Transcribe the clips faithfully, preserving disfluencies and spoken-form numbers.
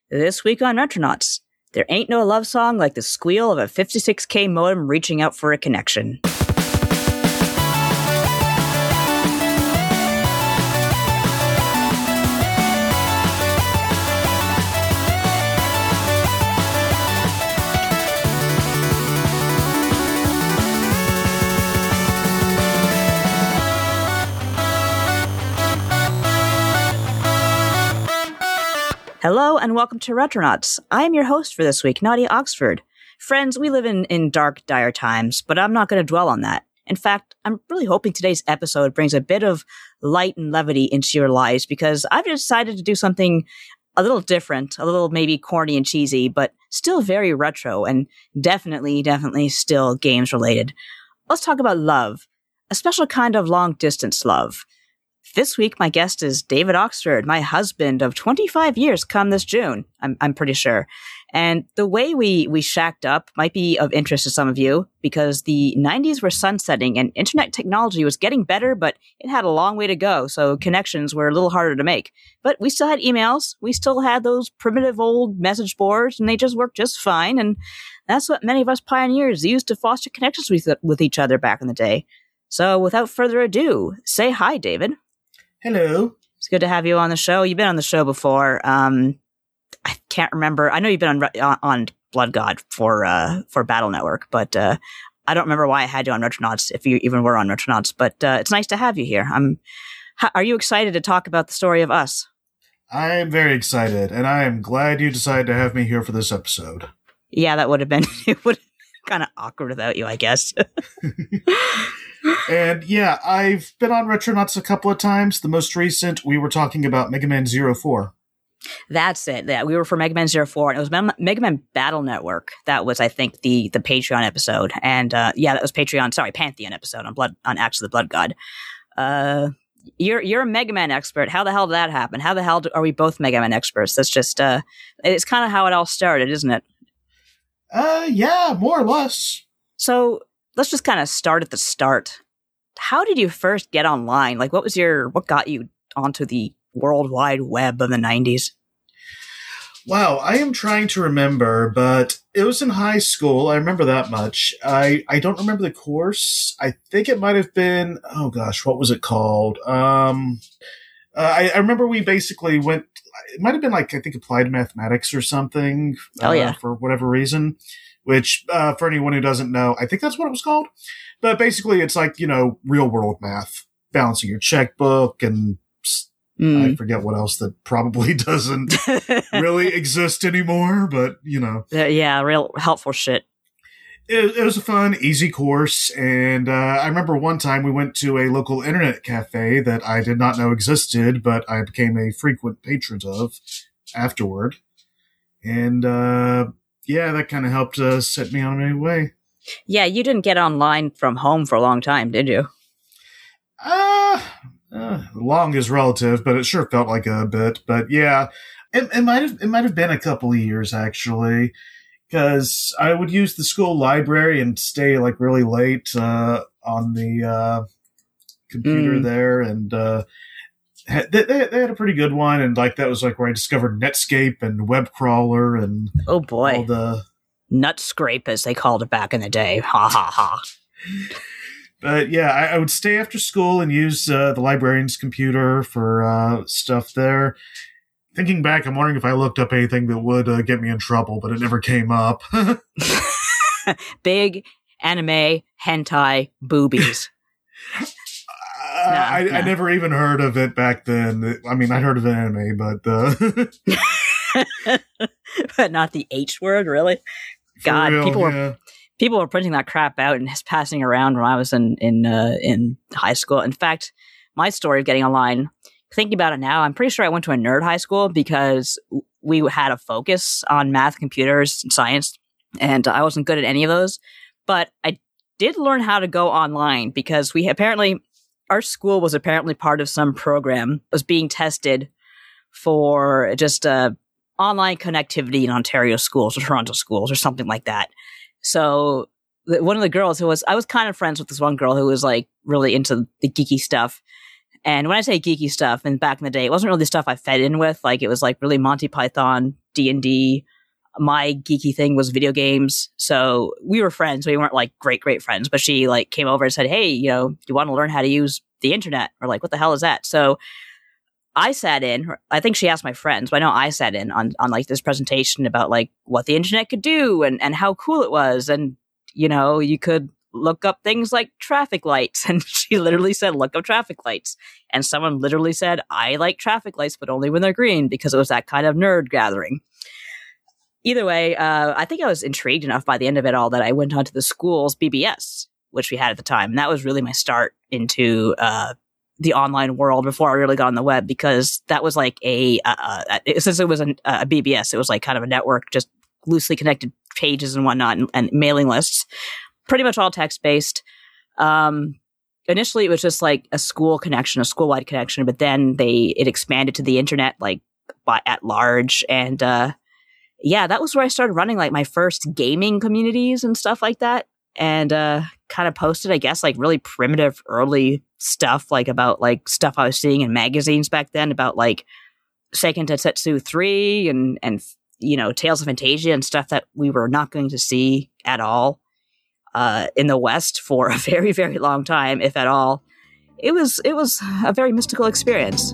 This week on Retronauts, there ain't no love song like the squeal of a fifty-six K modem reaching out for a connection. Hello and welcome to Retronauts. I am your host for this week, Nadia Oxford. Friends, we live in, in dark, dire times, but I'm not going to dwell on that. In fact, I'm really hoping today's episode brings a bit of light and levity into your lives because I've decided to do something a little different, a little maybe corny and cheesy, but still very retro and definitely, definitely still games related. Let's talk about love, a special kind of long-distance love. This week, my guest is David Oxford, my husband of twenty-five years come this June, I'm I'm pretty sure. And the way we, we shacked up might be of interest to some of you because the nineties were sunsetting and internet technology was getting better, but it had a long way to go, so connections were a little harder to make. But we still had emails, we still had those primitive old message boards, and they just worked just fine. And that's what many of us pioneers used to foster connections with, with each other back in the day. So without further ado, say hi, David. Hello. It's good to have you on the show. You've been on the show before. Um, I can't remember. I know you've been on on Blood God for uh, for Battle Network, but uh, I don't remember why I had you on Retronauts, if you even were on Retronauts. But uh, it's nice to have you here. I'm. How, are you excited to talk about the story of us? I am very excited, and I am glad you decided to have me here for this episode. Yeah, that would have been it would have been kind of awkward without you, I guess. And yeah, I've been on Retronauts a couple of times. The most recent, we were talking about Mega Man Zero four. That's it. Yeah, we were for Mega Man Zero four, and it was Mem- Mega Man Battle Network. That was, I think, the the Patreon episode. And uh, yeah, that was Patreon. Sorry, Pantheon episode on Blood on Acts of the Blood God. Uh, you're you're a Mega Man expert. How the hell did that happen? How the hell do, are we both Mega Man experts? That's just uh, it's kind of how it all started, isn't it? Uh, yeah, more or less. So let's just kind of start at the start. How did you first get online? Like, what was your, what got you onto the World Wide Web of the nineties? Wow, I am trying to remember, but it was in high school. I remember that much. I, I don't remember the course. I think it might have been, oh gosh, what was it called? Um, uh, I, I remember we basically went, it might have been like, I think applied mathematics or something. Oh, uh, yeah. For whatever reason. Which, uh, for anyone who doesn't know, I think that's what it was called. But basically, it's like, you know, real world math, balancing your checkbook and mm. I forget what else that probably doesn't really exist anymore, but, you know. Uh, yeah, real helpful shit. It, it was a fun, easy course. And uh, I remember one time we went to a local internet cafe that I did not know existed, but I became a frequent patron of afterward. And, uh, yeah, that kind of helped uh, set me on my way. Yeah, you didn't get online from home for a long time, did you? Uh, uh long is relative, but it sure felt like a bit. But yeah, it, it might have it might have been a couple of years actually, because I would use the school library and stay like really late uh, on the uh, computer mm. there, and uh, they, they they had a pretty good one, and like that was like where I discovered Netscape and web crawler and oh boy, all the Nutscrape as they called it back in the day. Ha ha ha. But yeah, I, I would stay after school and use uh, the librarian's computer for uh, stuff there. Thinking back, I'm wondering if I looked up anything that would uh, get me in trouble, but it never came up. Big anime hentai boobies. Uh, no, I, no. I never even heard of it back then. I mean, I'd heard of anime, but uh... but not the H word, really. God, real, people yeah. were people were printing that crap out and passing around when I was in in uh, in high school. In fact, my story of getting online, thinking about it now, I'm pretty sure I went to a nerd high school because we had a focus on math, computers, and science, and I wasn't good at any of those. But I did learn how to go online because we apparently our school was apparently part of some program was being tested for just uh, online connectivity in Ontario schools or Toronto schools or something like that. So one of the girls who was, I was kind of friends with this one girl who was like really into the geeky stuff. And when I say geeky stuff, and back in the day, it wasn't really the stuff I fed in with. Like, it was like really Monty Python, D and D. My geeky thing was video games. So we were friends. We weren't like great, great friends, but she like came over and said, hey, you know, you want to learn how to use the internet? Or like, what the hell is that? So I sat in, I think she asked my friends, but I know I sat in on, on like this presentation about like what the internet could do and, and how cool it was. And, you know, you could look up things like traffic lights. And she literally said, look up traffic lights. And someone literally said, I like traffic lights, but only when they're green, because it was that kind of nerd gathering. Either way, uh, I think I was intrigued enough by the end of it all that I went onto the school's B B S, which we had at the time. And that was really my start into uh, the online world before I really got on the web, because that was like a, uh, uh, since it was a, a B B S, it was like kind of a network, just loosely connected pages and whatnot, and, and mailing lists, pretty much all text-based. Um, initially, it was just like a school connection, a school-wide connection, but then they it expanded to the internet, like by, at large, and uh, yeah, that was where I started running like my first gaming communities and stuff like that. And uh, kind of posted, I guess, like really primitive early stuff, like about like stuff I was seeing in magazines back then about like Seiken Densetsu three and, and, you know, Tales of Fantasia and stuff that we were not going to see at all uh, in the West for a very, very long time, if at all. It was, it was a very mystical experience.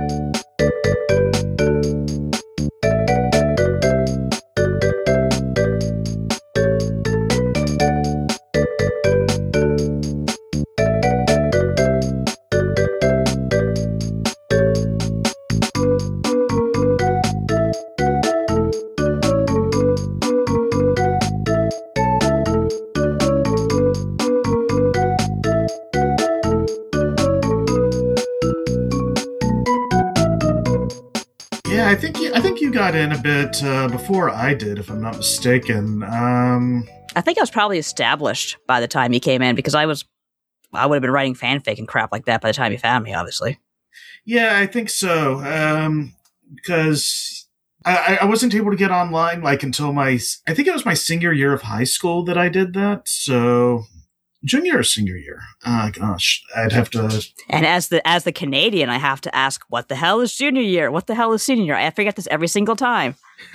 I think you, I think you got in a bit uh, before I did, if I'm not mistaken. Um, I think I was probably established by the time you came in, because I was, I would have been writing fanfic and crap like that by the time you found me, obviously. Yeah, I think so. Um, because I, I wasn't able to get online like until my, I think it was my senior year of high school that I did that. So junior or senior year? Oh gosh, I'd have to. And as the as the Canadian, I have to ask, what the hell is junior year? What the hell is senior year? I forget this every single time.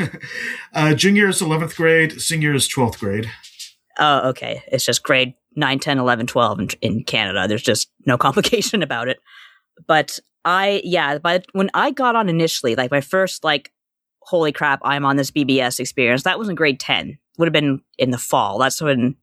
uh, junior is eleventh grade. Senior is twelfth grade. Oh, okay. It's just grade nine, ten, eleven, twelve in, in Canada. There's just no complication about it. But I, yeah, but when I got on initially, like my first, like, holy crap, I'm on this B B S experience, that was in grade ten. Would have been in the fall. That's when.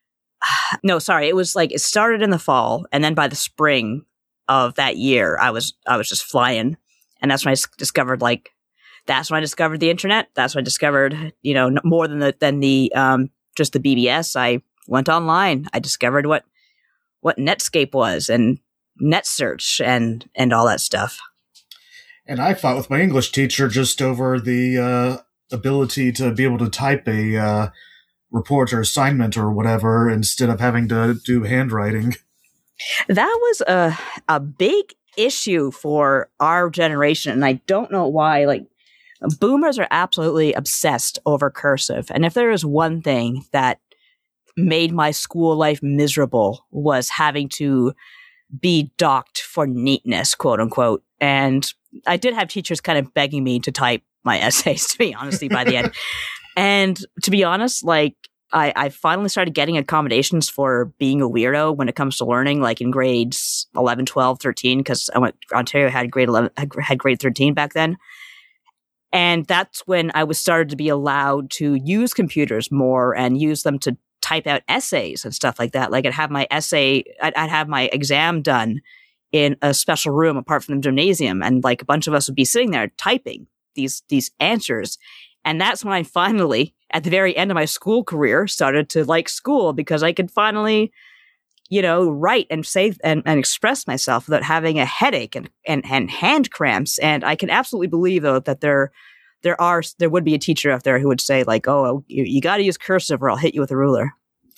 No, sorry. It was like it started in the fall, and then by the spring of that year, I was I was just flying, and that's when I discovered like that's when I discovered the internet. That's when I discovered, you know, more than the than the um just the B B S. I went online. I discovered what what Netscape was and NetSearch and and all that stuff. And I fought with my English teacher just over the uh, ability to be able to type a. Uh, report or assignment or whatever instead of having to do handwriting. That was a a big issue for our generation, and I don't know why. Like, boomers are absolutely obsessed over cursive, and if there is one thing that made my school life miserable was having to be docked for neatness, quote unquote. And I did have teachers kind of begging me to type my essays, to be honestly, by the end. And to be honest, like, I, I finally started getting accommodations for being a weirdo when it comes to learning, like in grades eleven, twelve, thirteen, because I went, Ontario had grade eleven, had grade thirteen back then. And that's when I was started to be allowed to use computers more and use them to type out essays and stuff like that. Like I'd have my essay, I'd, I'd have my exam done in a special room apart from the gymnasium. And like a bunch of us would be sitting there typing these, these answers. And that's when I finally, at the very end of my school career, started to like school, because I could finally, you know, write and say and, and express myself without having a headache and, and, and hand cramps. And I can absolutely believe, though, that there there are there would be a teacher out there who would say, like, oh, you, you got to use cursive or I'll hit you with a ruler.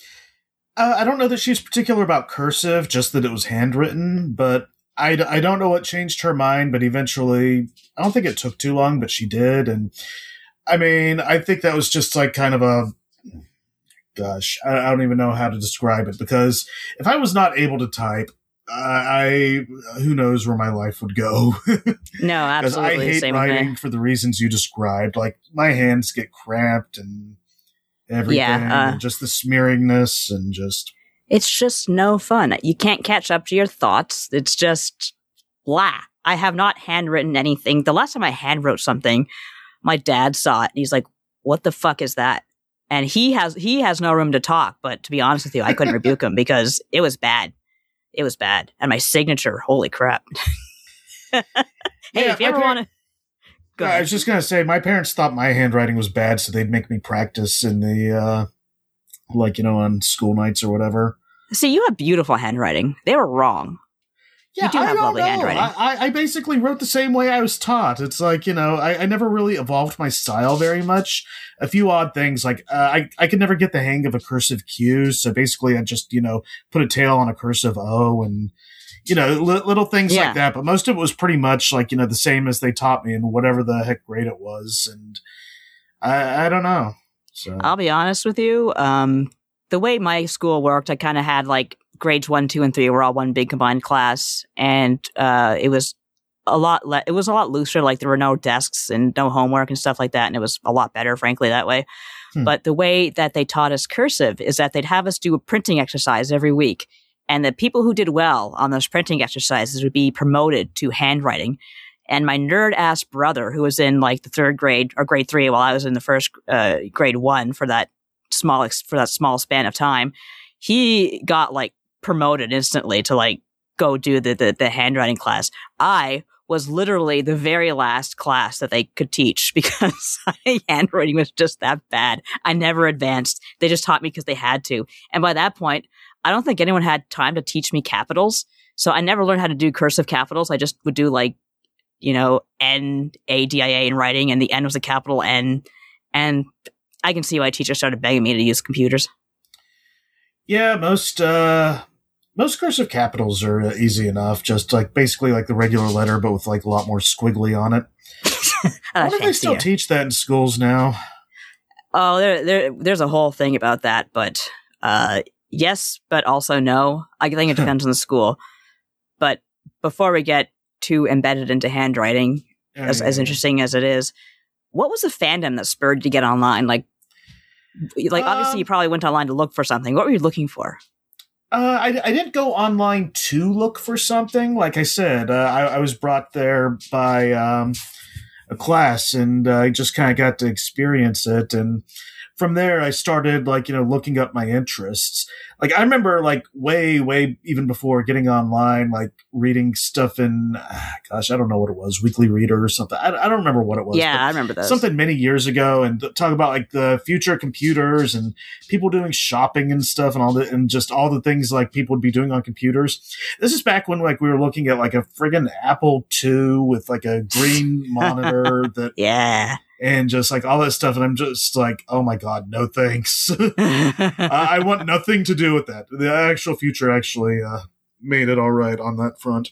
Uh, I don't know that she's particular about cursive, just that it was handwritten. But I, I don't know what changed her mind. But eventually, I don't think it took too long, but she did. And I mean, I think that was just like kind of a, gosh, I, I don't even know how to describe it, because if I was not able to type, I who knows where my life would go. No, absolutely. I hate Same writing for the reasons you described. Like my hands get cramped and everything, yeah, uh, and just the smearingness and just. It's just no fun. You can't catch up to your thoughts. It's just blah. I have not handwritten anything. The last time I handwrote something, my dad saw it and he's like, "What the fuck is that?" And he has he has no room to talk. But to be honest with you, I couldn't rebuke him because it was bad. It was bad. And my signature, holy crap. Hey, yeah, if you ever par- want to... Go I was just going to say, my parents thought my handwriting was bad, so they'd make me practice in the, uh, like, you know, on school nights or whatever. See, you have beautiful handwriting. They were wrong. Yeah, you do I have don't lovely know. handwriting. I, I basically wrote the same way I was taught. It's like, you know, I, I never really evolved my style very much. A few odd things, like uh, I, I could never get the hang of a cursive Q, so basically I just, you know, put a tail on a cursive O and, you know, li- little things Yeah. like that. But most of it was pretty much like, you know, the same as they taught me and whatever the heck grade it was. And I, I don't know. So I'll be honest with you. Um, the way my school worked, I kind of had like grades one, two, and three were all one big combined class, and uh, it was a lot. Le- it was a lot looser. Like there were no desks and no homework and stuff like that, and it was a lot better, frankly, that way. Hmm. But the way that they taught us cursive is that they'd have us do a printing exercise every week, and the people who did well on those printing exercises would be promoted to handwriting. And my nerd ass brother, who was in like the third grade or grade three, while I was in the first uh, grade one for that small ex- for that small span of time, he got like promoted instantly to like go do the, the the handwriting class. I was literally the very last class that they could teach because my handwriting was just that bad. I never advanced. They just taught me because they had to. And by that point, I don't think anyone had time to teach me capitals. So I never learned how to do cursive capitals. I just would do like, you know, N A D I A in writing, and the N was a capital N. And I can see why teachers started begging me to use computers. Yeah, most uh, most cursive capitals are uh, easy enough. Just like basically like the regular letter, but with like a lot more squiggly on it. Why do they still teach that in schools now? Oh, there, there, there's a whole thing about that, but uh, yes, but also no. I think it depends on the school. But before we get too embedded into handwriting, Yeah, as, yeah, as yeah. interesting as it is, what was the fandom that spurred you to get online? Like, like obviously Um, you probably went online to look for something. What were you looking for? Uh, I, I didn't go online to look for something. Like I said, uh, I, I was brought there by um, a class, and uh, I just kind of got to experience it. And from there, I started, like, you know, looking up my interests. Like, I remember, like, way, way even before getting online, like, reading stuff in, ah, gosh, I don't know what it was, Weekly Reader or something. I, I don't remember what it was. Yeah, but I remember those. Something many years ago, and talk about, like, the future computers and people doing shopping and stuff and all the, and just all the things, like, people would be doing on computers. This is back when, like, we were looking at, like, a friggin' Apple two with, like, a green monitor that, Yeah. and just like all that stuff. And I'm just like, oh my God, no thanks. I, I want nothing to do with that. The actual future actually uh, made it all right on that front.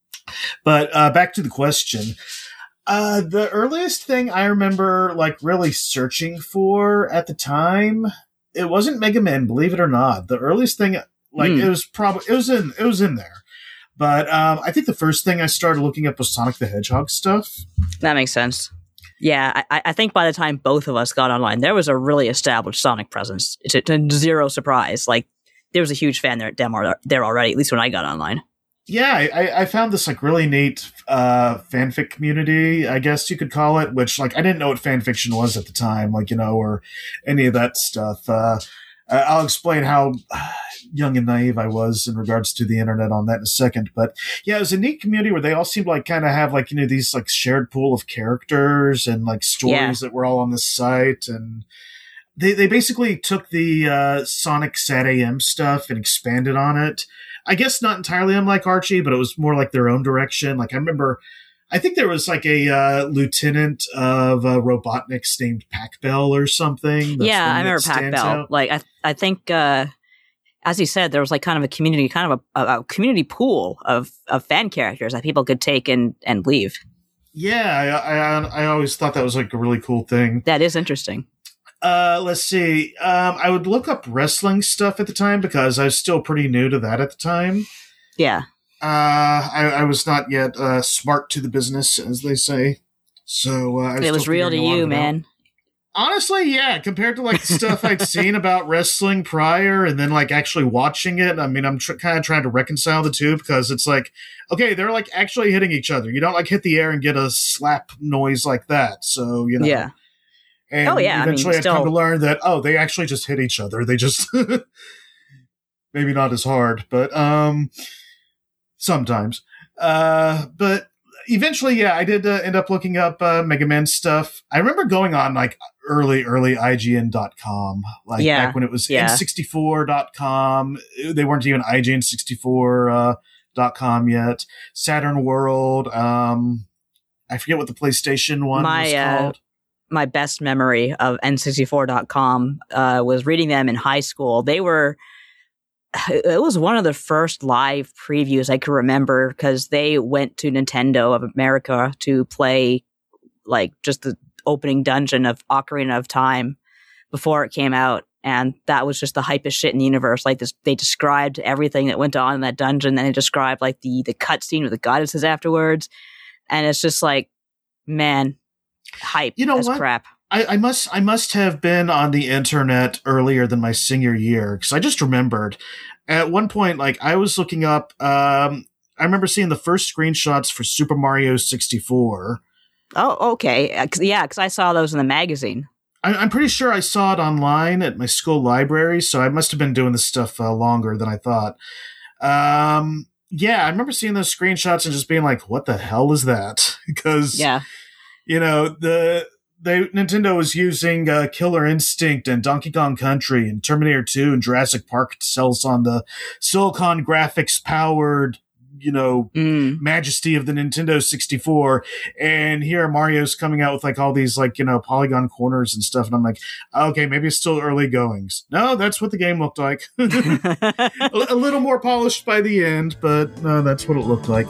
But uh, back to the question. Uh, the earliest thing I remember like really searching for at the time, it wasn't Mega Man, believe it or not. The earliest thing, like Mm. it was probably, it was in, it was in there. But um, I think the first thing I started looking up was Sonic the Hedgehog stuff. That makes sense. Yeah, I, I think by the time both of us got online, there was a really established Sonic presence. It's a, to zero surprise. Like, there was a huge fan there, demo there already, at least when I got online. Yeah, I, I found this like really neat uh, fanfic community, I guess you could call it, which like I didn't know what fan fiction was at the time, like, you know, or any of that stuff. Uh, I'll explain how young and naive I was in regards to the internet on that in a second. But yeah, it was a neat community where they all seemed like kind of have like, you know, these like shared pool of characters and like stories Yeah. that were all on this site. And they, they basically took the uh, Sonic Sat A M stuff and expanded on it. I guess not entirely unlike Archie, but it was more like their own direction. Like I remember, I think there was like a uh, lieutenant of uh, Robotniks named Pac Bell or something. That's yeah, one I that remember Pac stands Bell. out. Like, I I think, uh, as you said, there was like kind of a community, kind of a, a, a community pool of, of fan characters that people could take and, and leave. Yeah, I, I I always thought that was like a really cool thing. That is interesting. Uh, let's see. Um, I would look up wrestling stuff at the time because I was still pretty new to that at the time. Yeah. Uh, I, I was not yet uh, smart to the business, as they say. So uh, I was it was real to you, man. Honestly, yeah. Compared to like the stuff I'd seen about wrestling prior, and then like actually watching it, I mean, I'm tr- kind of trying to reconcile the two because it's like, okay, they're like actually hitting each other. You don't like hit the air and get a slap noise like that. So you know, yeah. And oh yeah. Eventually, I mean, I'd come to learn that oh, they actually just hit each other. They just maybe not as hard, but um, sometimes. Uh, but. Eventually, yeah, I did uh, end up looking up uh, Mega Man stuff. I remember going on like early, early I G N dot com, like yeah, back when it was yeah. N sixty-four dot com. They weren't even I G N sixty-four dot com uh, yet. Saturn World. Um, I forget what the PlayStation one my, was called. Uh, my best memory of N sixty-four dot com uh, was reading them in high school. They were. It was one of the first live previews I could remember because they went to Nintendo of America to play like just the opening dungeon of Ocarina of Time before it came out. And that was just the hypest shit in the universe. Like this, they described everything that went on in that dungeon. Then they described like the, the cutscene with the goddesses afterwards. And it's just like, man, hype you know as what? crap. I, I must I must have been on the internet earlier than my senior year because I just remembered at one point, like I was looking up. Um, I remember seeing the first screenshots for Super Mario sixty-four. Oh, okay, Cause, yeah, because I saw those in the magazine. I, I'm pretty sure I saw it online at my school library, so I must have been doing this stuff uh, longer than I thought. Um, yeah, I remember seeing those screenshots and just being like, "What the hell is that?" Because yeah, you know the. They Nintendo was using uh, Killer Instinct and Donkey Kong Country and Terminator two and Jurassic Park cells on the Silicon graphics powered, you know, mm. majesty of the Nintendo sixty-four. And here Mario's coming out with like all these like, you know, polygon corners and stuff. And I'm like, okay, maybe it's still early goings. No, that's what the game looked like. a, a little more polished by the end, but no, that's what it looked like.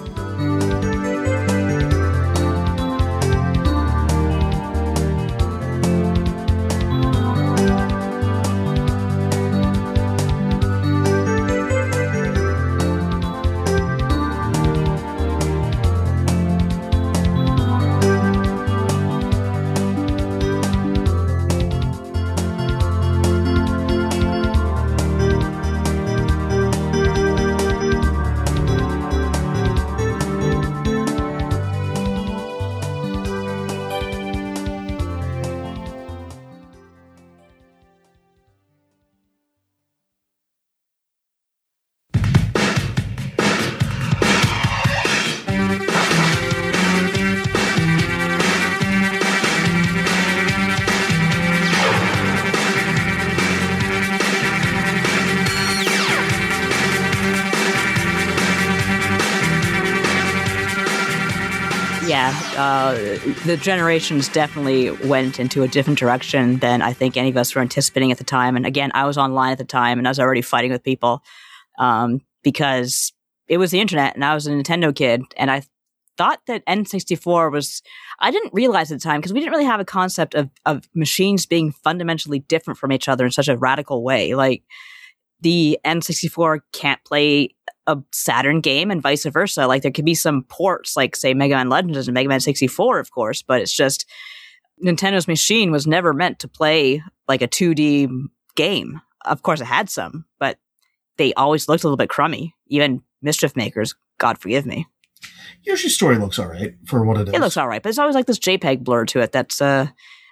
Yeah, uh, the generations definitely went into a different direction than I think any of us were anticipating at the time. And again, I was online at the time and I was already fighting with people um, because it was the internet and I was a Nintendo kid. And I thought that N sixty-four was, I didn't realize at the time because we didn't really have a concept of, of machines being fundamentally different from each other in such a radical way. Like the N sixty-four can't play a Saturn game and vice versa. Like there could be some ports, like say Mega Man Legends and Mega Man sixty-four, of course, but it's just Nintendo's machine was never meant to play like a two D game. Of course, it had some, but they always looked a little bit crummy. Even Mischief Makers, God forgive me. Yoshi's Story looks all right for what it is. It looks all right, but it's always like this JPEG blur to it. That's uh,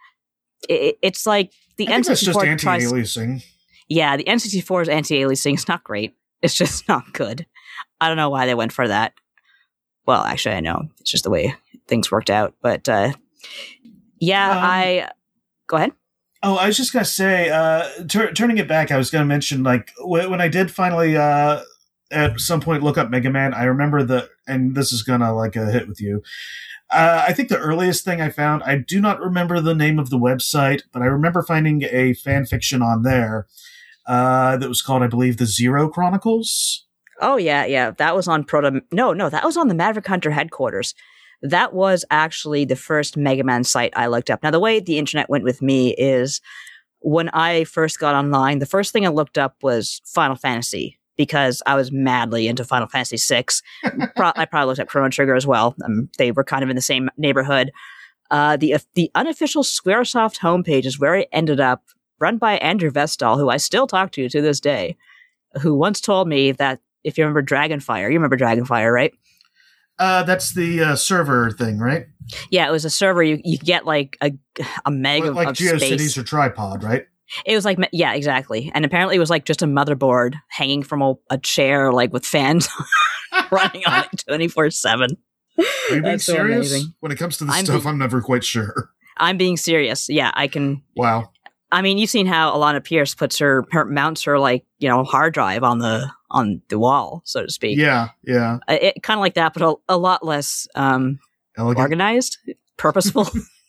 it, it's like the I N think sixty-four that's just anti-aliasing. Tries, yeah, the N sixty-four's anti-aliasing is not great. It's just not good. I don't know why they went for that. Well, actually, I know. It's just the way things worked out. But uh, yeah, um, I go ahead. Oh, I was just gonna say, uh, tur- turning it back, I was gonna mention like w- when I did finally uh, at some point look up Mega Man. I remember the, and this is gonna like a hit with you. Uh, I think the earliest thing I found, I do not remember the name of the website, but I remember finding a fan fiction on there uh, that was called, I believe, the Zero Chronicles. Oh yeah, yeah, that was on Proto. No, no, that was on the Maverick Hunter headquarters. That was actually the first Mega Man site I looked up. Now, the way the internet went with me is when I first got online, the first thing I looked up was Final Fantasy. because I was madly into Final Fantasy six. Pro- I probably looked at Chrono Trigger as well. Um, they were kind of in the same neighborhood. Uh, the the unofficial Squaresoft homepage is where I ended up, run by Andrew Vestal, who I still talk to to this day, who once told me that, if you remember Dragonfire, you remember Dragonfire, right? Uh, that's the uh, server thing, right? Yeah, it was a server. You you get like a a meg like, of, like of GeoCities space. or Tripod, right? It was like, yeah, exactly. And apparently it was like just a motherboard hanging from a, a chair, like with fans running on it twenty-four seven. Are you being That's so serious? amazing. When it comes to this I'm stuff, be- I'm never quite sure. I'm being serious. Yeah, I can. Wow. I mean, you've seen how Alana Pierce puts her, her mounts her like, you know, hard drive on the on the wall, so to speak. Yeah, yeah. Uh, It kind of like that, but a, a lot less um, Elegant. organized, purposeful.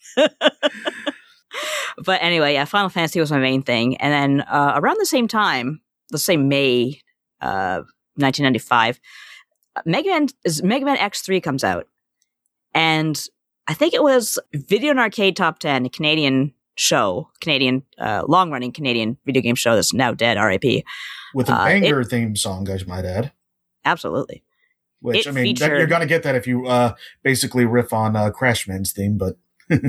But anyway, yeah, Final Fantasy was my main thing, and then uh, around the same time, let's say May, uh, nineteen ninety-five, Mega Man is Mega Man X three comes out, and I think it was Video and Arcade Top ten, a Canadian show, Canadian uh, long running Canadian video game show that's now dead, R I P. With a Uh, banger it- theme song, I might add. Absolutely. Which, it I mean, that, featured- you're going to get that if you uh, basically riff on uh, Crashman's theme, but...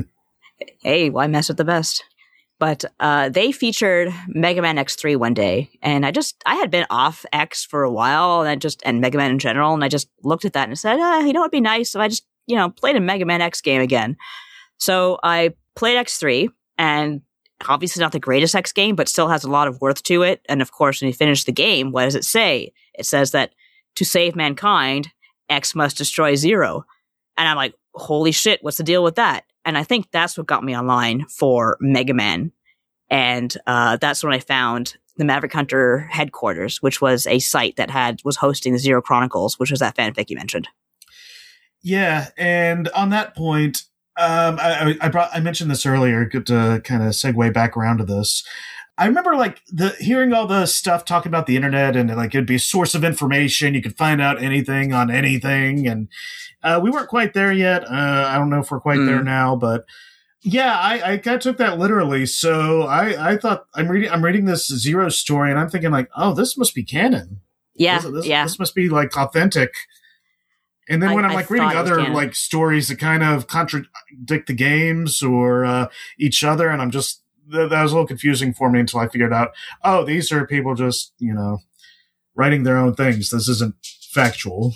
Hey, why mess with the best? But uh, they featured Mega Man X three one day, and I just I had been off X for a while, and I just and Mega Man in general, and I just looked at that and said, ah, you know, it'd be nice if I just you know played a Mega Man X game again. So I played X three, and obviously not the greatest X game, but still has a lot of worth to it. And of course, when you finish the game, what does it say? It says that to save mankind, X must destroy Zero. And I'm like, holy shit, what's the deal with that? And I think that's what got me online for Mega Man. And uh, that's when I found the Maverick Hunter headquarters, which was a site that had was hosting the Zero Chronicles, which was that fanfic you mentioned. Yeah, and on that point, um, I, I, brought, I mentioned this earlier, good to kind of segue back around to this. I remember like the hearing all the stuff talking about the internet and like it'd be a source of information. You could find out anything on anything. And uh, we weren't quite there yet. Uh, I don't know if we're quite mm. there now, but yeah, I, I kind of took that literally. So I, I thought I'm reading, I'm reading this Zero story and I'm thinking like, oh, this must be canon. Yeah. This, this, yeah. this must be like authentic. And then when I, I'm like I reading other canon. like stories that kind of contradict the games or uh, each other, and I'm just, that was a little confusing for me until I figured out, oh, these are people just, you know, writing their own things. This isn't factual.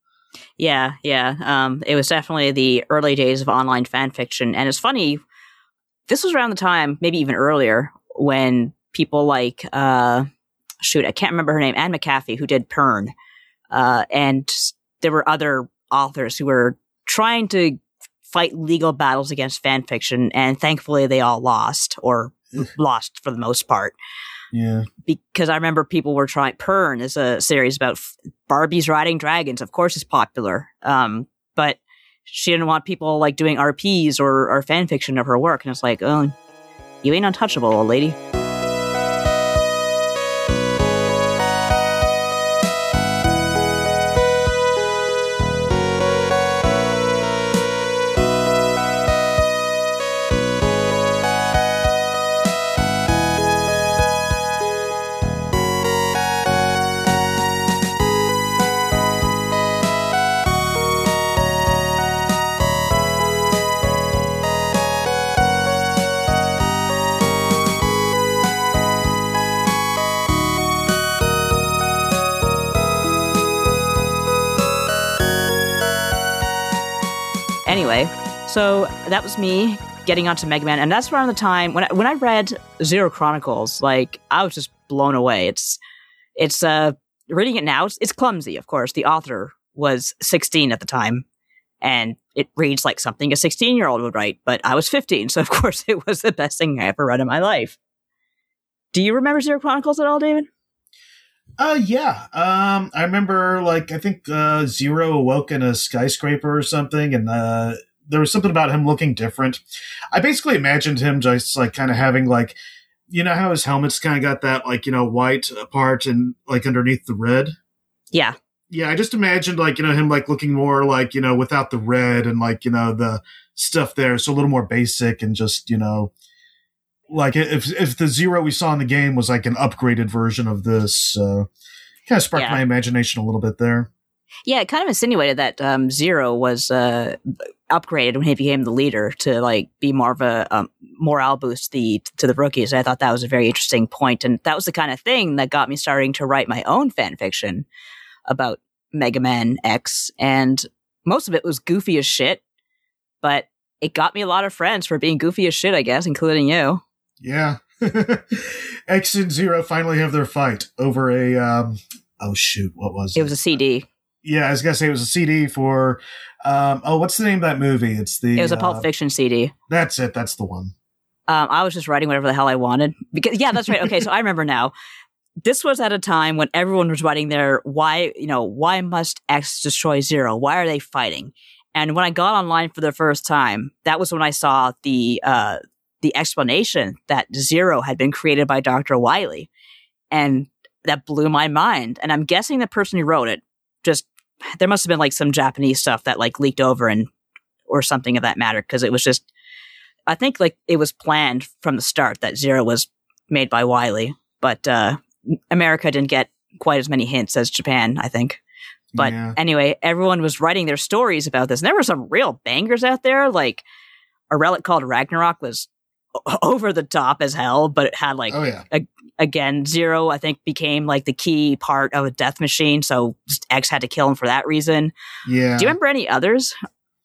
yeah, yeah. Um, it was definitely the early days of online fan fiction. And it's funny, this was around the time, maybe even earlier, when people like, uh, shoot, I can't remember her name, Anne McAfee, who did Pern. Uh, and there were other authors who were trying to fight legal battles against fan fiction, and thankfully they all lost, or lost for the most part. Yeah. Because I remember people were trying, Pern is a series about f- Barbies riding dragons, of course it's popular, um, but she didn't want people like doing R Ps or, or fan fiction of her work, and it's like, oh, you ain't untouchable, old lady. Anyway, so that was me getting onto Mega Man, and that's around the time when I, when I read Zero Chronicles, like I was just blown away. It's it's uh reading it now, it's, it's clumsy, of course. The author was sixteen at the time, and it reads like something a sixteen-year-old would write, but I was fifteen, so of course it was the best thing I ever read in my life. Do you remember Zero Chronicles at all, David? Uh, yeah. Um, I remember, like, I think uh, Zero awoke in a skyscraper or something, and uh, there was something about him looking different. I basically imagined him just, like, kind of having, like, you know how his helmet's kind of got that, like, you know, white part and, like, underneath the red? Yeah. Yeah, I just imagined, like, you know, him, like, looking more, like, you know, without the red and, like, you know, the stuff there. So a little more basic and just, you know, like if if the Zero we saw in the game was like an upgraded version of this, uh, kind of sparked Yeah. my imagination a little bit there. Yeah, it kind of insinuated that um, Zero was uh, upgraded when he became the leader to like be more of a um, morale boost the, to the rookies. I thought that was a very interesting point, and that was the kind of thing that got me starting to write my own fan fiction about Mega Man X. And most of it was goofy as shit, but it got me a lot of friends for being goofy as shit, I guess, including you. Yeah. X and Zero finally have their fight over a, um, oh shoot, what was it? It was a C D. Yeah, I was going to say it was a C D for, um, oh, what's the name of that movie? It's the... It was a Pulp uh, Fiction C D. That's it. That's the one. Um, I was just writing whatever the hell I wanted. Because yeah, that's right. Okay, so I remember now. This was at a time when everyone was writing their why, you know, why must X destroy Zero? Why are they fighting? And when I got online for the first time, that was when I saw the uh, the explanation that Zero had been created by Doctor Wily. And that blew my mind. And I'm guessing the person who wrote it just, there must have been like some Japanese stuff that like leaked over and, or something of that matter. Cause it was just, I think like it was planned from the start that Zero was made by Wily, but, uh, America didn't get quite as many hints as Japan, I think. But Yeah. anyway, everyone was writing their stories about this. And there were some real bangers out there. Like A Relic Called Ragnarok was o- over the top as hell, but it had like, Oh, yeah. a, again, Zero, I think, became like the key part of a death machine. So X had to kill him for that reason. Yeah. Do you remember any others?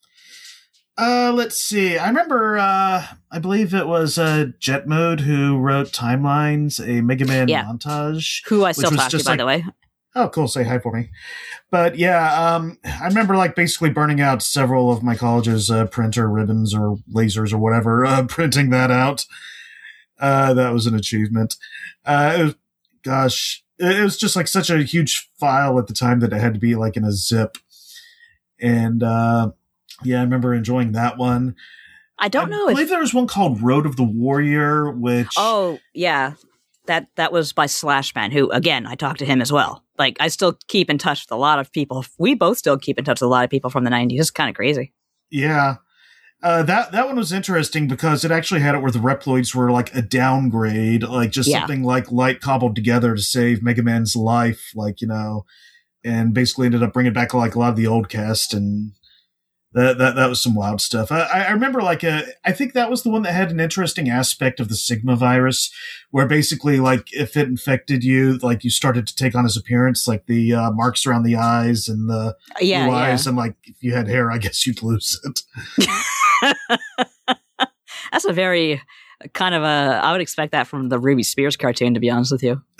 Uh, let's see. I remember, uh, I believe it was uh, Jet Mode who wrote Timelines, a Mega Man Yeah. montage. Who I still was talk to, just by like- the way. Oh, cool. Say hi for me. But yeah, um, I remember like basically burning out several of my college's uh, printer ribbons or lasers or whatever, uh, printing that out. Uh, that was an achievement. Uh, it was, gosh, it was just like such a huge file at the time that it had to be like in a zip. And, uh, yeah, I remember enjoying that one. I don't I know believe if. there was one called Road of the Warrior, which Oh, yeah. That that was by Slashman, who, again, I talked to him as well. Like, I still keep in touch with a lot of people. We both still keep in touch with a lot of people from the nineties. It's kind of crazy. yeah, uh, that that one was interesting because it actually had it where the Reploids were like a downgrade, like just Yeah. something like light cobbled together to save Mega Man's life, like you know, and basically ended up bringing back like a lot of the old cast and. That, that that was some wild stuff. I, I remember, like, a, I think that was the one that had an interesting aspect of the Sigma virus, where basically, like, if it infected you, like, you started to take on his appearance, like the uh, marks around the eyes and the Yeah, blue yeah. eyes, and like, if you had hair, I guess you'd lose it. That's a very kind of a. I would expect that from the Ruby Spears cartoon, to be honest with you.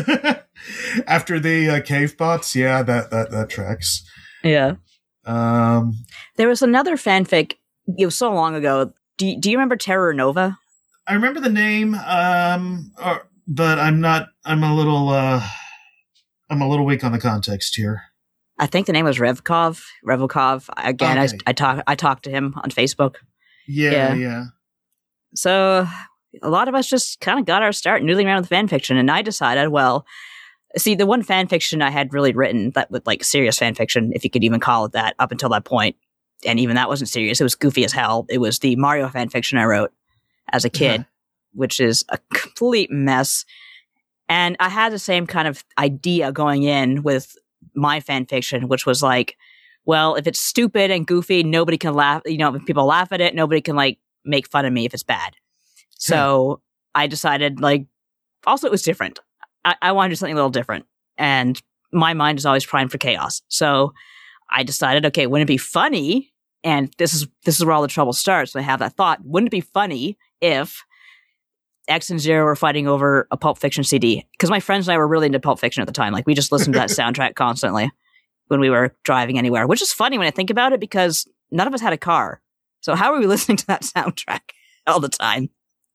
After the uh, cave bots, yeah, that that that tracks. Yeah. Um, There was another fanfic. It was so long ago. Do you, do you remember Terror Nova? I remember the name, um, or, but I'm not. I'm a little. Uh, I'm a little weak on the context here. I think the name was Revkov. Revkov. Again, Okay. I I talk I talked to him on Facebook. Yeah, Yeah. yeah. So a lot of us just kind of got our start noodling around with fan fiction, and I decided, well, see, the one fan fiction I had really written that was like serious fan fiction, if you could even call it that, up until that point, and even that wasn't serious. It was goofy as hell. It was the Mario fan fiction I wrote as a kid, Uh-huh. which is a complete mess. And I had the same kind of idea going in with my fan fiction, which was like, well, if it's stupid and goofy, nobody can laugh. You know, if people laugh at it, nobody can like make fun of me if it's bad. So I decided, like, also it was different. I, I wanted to do something a little different, and my mind is always primed for chaos. So I decided, okay, wouldn't it be funny? And this is this is where all the trouble starts. When I have that thought, wouldn't it be funny if X and Zero were fighting over a Pulp Fiction C D? Because my friends and I were really into Pulp Fiction at the time. Like, we just listened to that soundtrack constantly when we were driving anywhere, which is funny when I think about it, because none of us had a car. So how are we listening to that soundtrack all the time?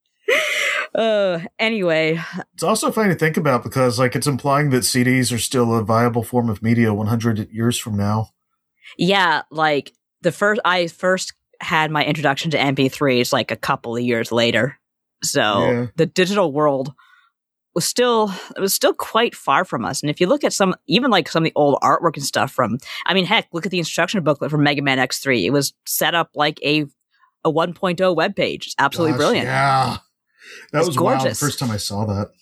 Uh, anyway, It's also funny to think about because, like, it's implying that C Ds are still a viable form of media one hundred years from now. yeah, like the first, I first had my introduction to M P threes like a couple of years later. So Yeah. the digital world was still, it was still quite far from us. And if you look at some, even like some of the old artwork and stuff from, I mean, heck, look at the instruction booklet from Mega Man X three. It was set up like a, a one point oh webpage. It's absolutely Gosh, brilliant. Yeah. That It's was wild the gorgeous. first time I saw that.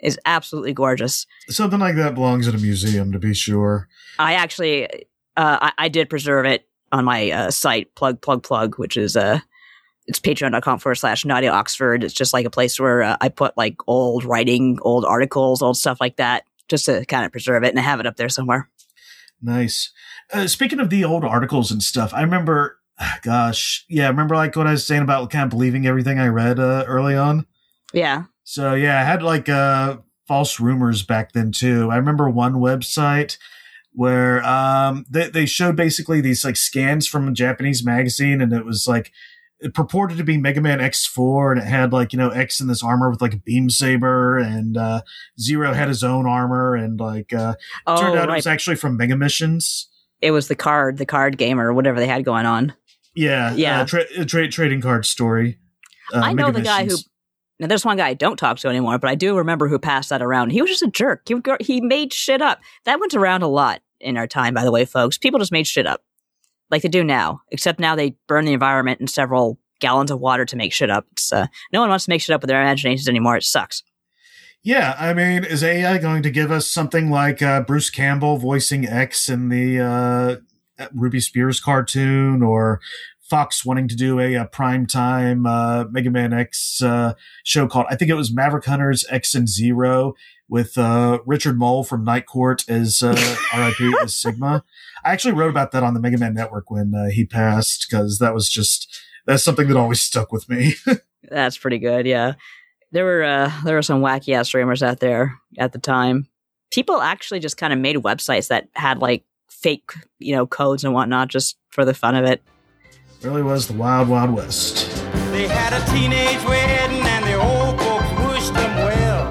is absolutely gorgeous. Something like that belongs in a museum, to be sure. I actually, uh, I, I did preserve it on my uh, site, plug, plug, plug, which is, uh, it's patreon.com forward slash Nadia Oxford. It's just like a place where uh, I put like old writing, old articles, old stuff like that, just to kind of preserve it, and I have it up there somewhere. Nice. Uh, speaking of the old articles and stuff, I remember, gosh, yeah, remember like what I was saying about kind of believing everything I read uh, early on? Yeah. So yeah, I had like uh, false rumors back then too. I remember one website where um, they, they showed basically these like scans from a Japanese magazine, and it was like, it purported to be Mega Man X four, and it had like, you know, X in this armor with like a beam saber, and uh, Zero had his own armor, and like uh, oh, turned out right. it was actually from Mega Missions. It was the card, the card game or whatever they had going on. Yeah, yeah, uh, tra- tra- trading card story. Uh, I know Mega the guy Missions. who. Now, there's one guy I don't talk to anymore, but I do remember who passed that around. He was just a jerk. He he made shit up. That went around a lot in our time, by the way, folks. People just made shit up, like they do now. Except now they burn the environment in several gallons of water to make shit up. It's uh, no one wants to make shit up with their imaginations anymore. It sucks. Yeah, I mean, is A I going to give us something like uh, Bruce Campbell voicing X in the uh, Ruby Spears cartoon, or Fox wanting to do a, a primetime uh, Mega Man X uh, show called, I think it was Maverick Hunters X and Zero, with uh, Richard Mole from Night Court as uh, R I P as Sigma. I actually wrote about that on the Mega Man Network when uh, he passed, because that was just, that's something that always stuck with me. That's pretty good, yeah. There were uh, there were some wacky ass streamers out there at the time. People actually just kind of made websites that had like fake, you know, codes and whatnot just for the fun of it. Really was the wild, wild west. They had a teenage wedding and the old folks wished them well.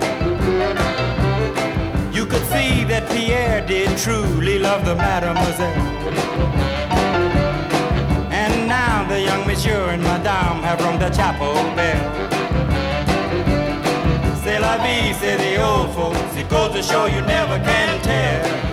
You could see that Pierre did truly love the mademoiselle. And now the young monsieur and madame have rung the chapel bell. C'est la vie, say the old folks. It goes to show you never can tell.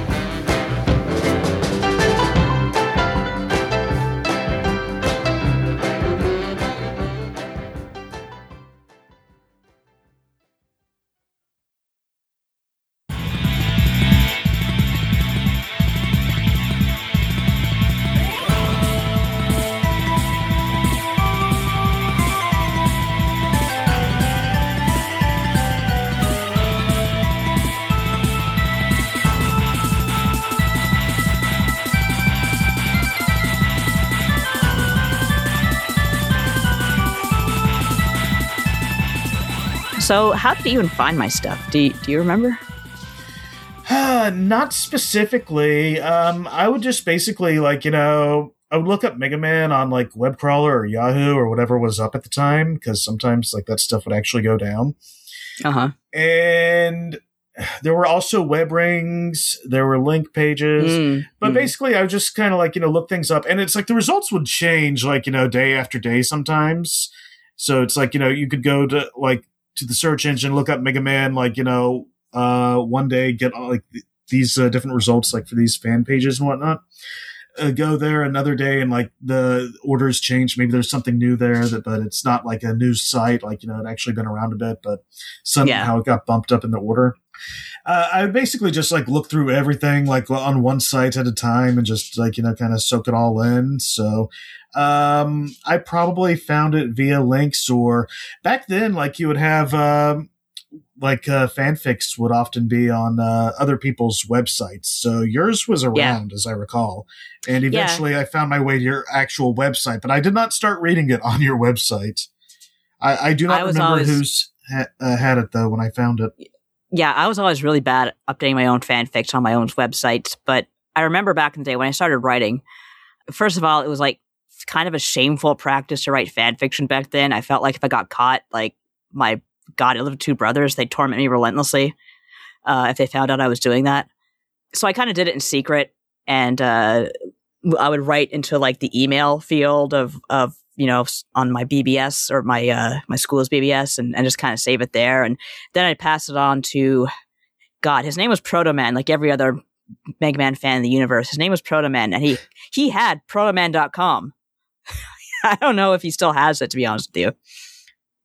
So how did you even find my stuff? Do you, do you remember? Uh, not specifically. Um, I would just basically, like, you know, I would look up Mega Man on, like, Webcrawler or Yahoo or whatever was up at the time, because sometimes, like, that stuff would actually go down. Uh-huh. And there were also web rings. There were link pages. Mm, but mm. basically, I would just kind of, like, you know, look things up. And it's like the results would change, like, you know, day after day sometimes. So it's like, you know, you could go to, like, to the search engine, look up Mega Man, like, you know, uh, one day get like these uh, different results, like for these fan pages and whatnot. Uh, go there another day, and like the orders change. Maybe there's something new there, that, but it's not like a news site. Like, you know, it actually been around a bit, but somehow yeah. it got bumped up in the order. Uh, I would basically just like look through everything like on one site at a time and just like, you know, kind of soak it all in. So, um, I probably found it via links, or back then, like you would have, um, like, uh, fanfics would often be on, uh, other people's websites. So yours was around, yeah. as I recall. And eventually yeah. I found my way to your actual website, but I did not start reading it on your website. I, I do not I remember always... who's ha- uh, had it though when I found it. Yeah, I was always really bad at updating my own fanfics on my own websites, but I remember back in the day when I started writing, first of all, it was like kind of a shameful practice to write fan fiction back then. I felt like if I got caught, like my God, I lived with two brothers, they'd torment me relentlessly uh, if they found out I was doing that. So I kind of did it in secret, and uh, I would write into like the email field of, of you know, on my B B S or my uh, my school's B B S, and, and just kind of save it there. And then I'd pass it on to, God, his name was Proto Man, like every other Mega Man fan in the universe. His name was Proto Man, and he, he had protoman dot com. I don't know if he still has it, to be honest with you.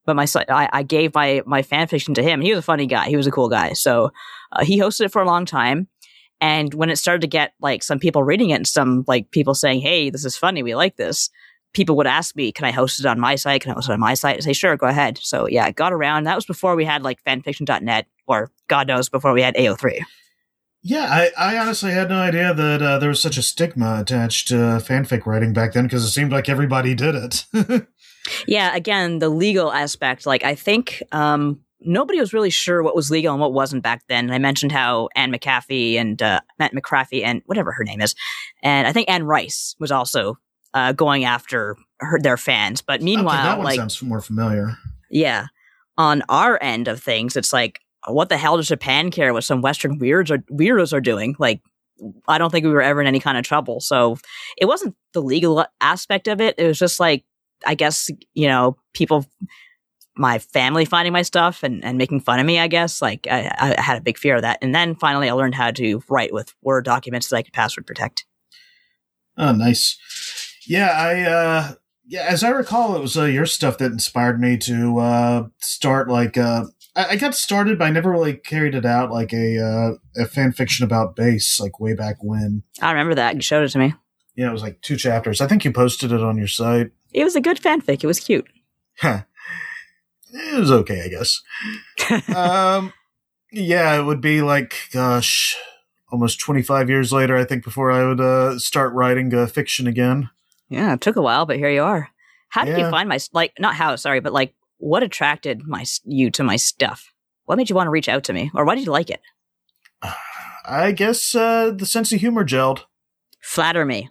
but my son, I, I gave my my fan fiction to him. He was a funny guy. He was a cool guy. So uh, he hosted it for a long time. And when it started to get like some people reading it and some like people saying, "Hey, this is funny. We like this," people would ask me, "Can I host it on my site? Can I host it on my site?" I say, "Sure, go ahead." So yeah, it got around. That was before we had like fanfiction dot net, or God knows before we had A O three. Yeah, I, I honestly had no idea that uh, there was such a stigma attached to fanfic writing back then, because it seemed like everybody did it. Yeah, again, the legal aspect, like I think um, nobody was really sure what was legal and what wasn't back then. And I mentioned how Anne McAfee and uh, Matt McCraffy and whatever her name is, and I think Anne Rice was also uh, going after her, their fans. But meanwhile, okay, that one like, sounds more familiar. Yeah, on our end of things, it's like, what the hell does Japan care what some Western weirds are, weirdos are doing? Like, I don't think we were ever in any kind of trouble. So it wasn't the legal aspect of it. It was just like, I guess, you know, people, my family finding my stuff and, and making fun of me, I guess. Like, I, I had a big fear of that. And then finally I learned how to write with Word documents that I could password protect. Oh, nice. Yeah, I, uh, yeah, as I recall, it was uh, your stuff that inspired me to uh, start, like, uh, I, I got started, but I never really carried it out, like a, uh, a fan fiction about bass, like way back when. I remember that. You showed it to me. Yeah, it was like two chapters. I think you posted it on your site. It was a good fanfic. It was cute. Huh. It was okay, I guess. um, yeah, it would be like, gosh, almost twenty-five years later, I think, before I would uh, start writing uh, fiction again. Yeah, it took a while, but here you are. How did Yeah. you find my, like, not how, sorry, but like, what attracted my you to my stuff? What made you want to reach out to me? Or why did you like it? I guess uh, the sense of humor gelled. Flatter me.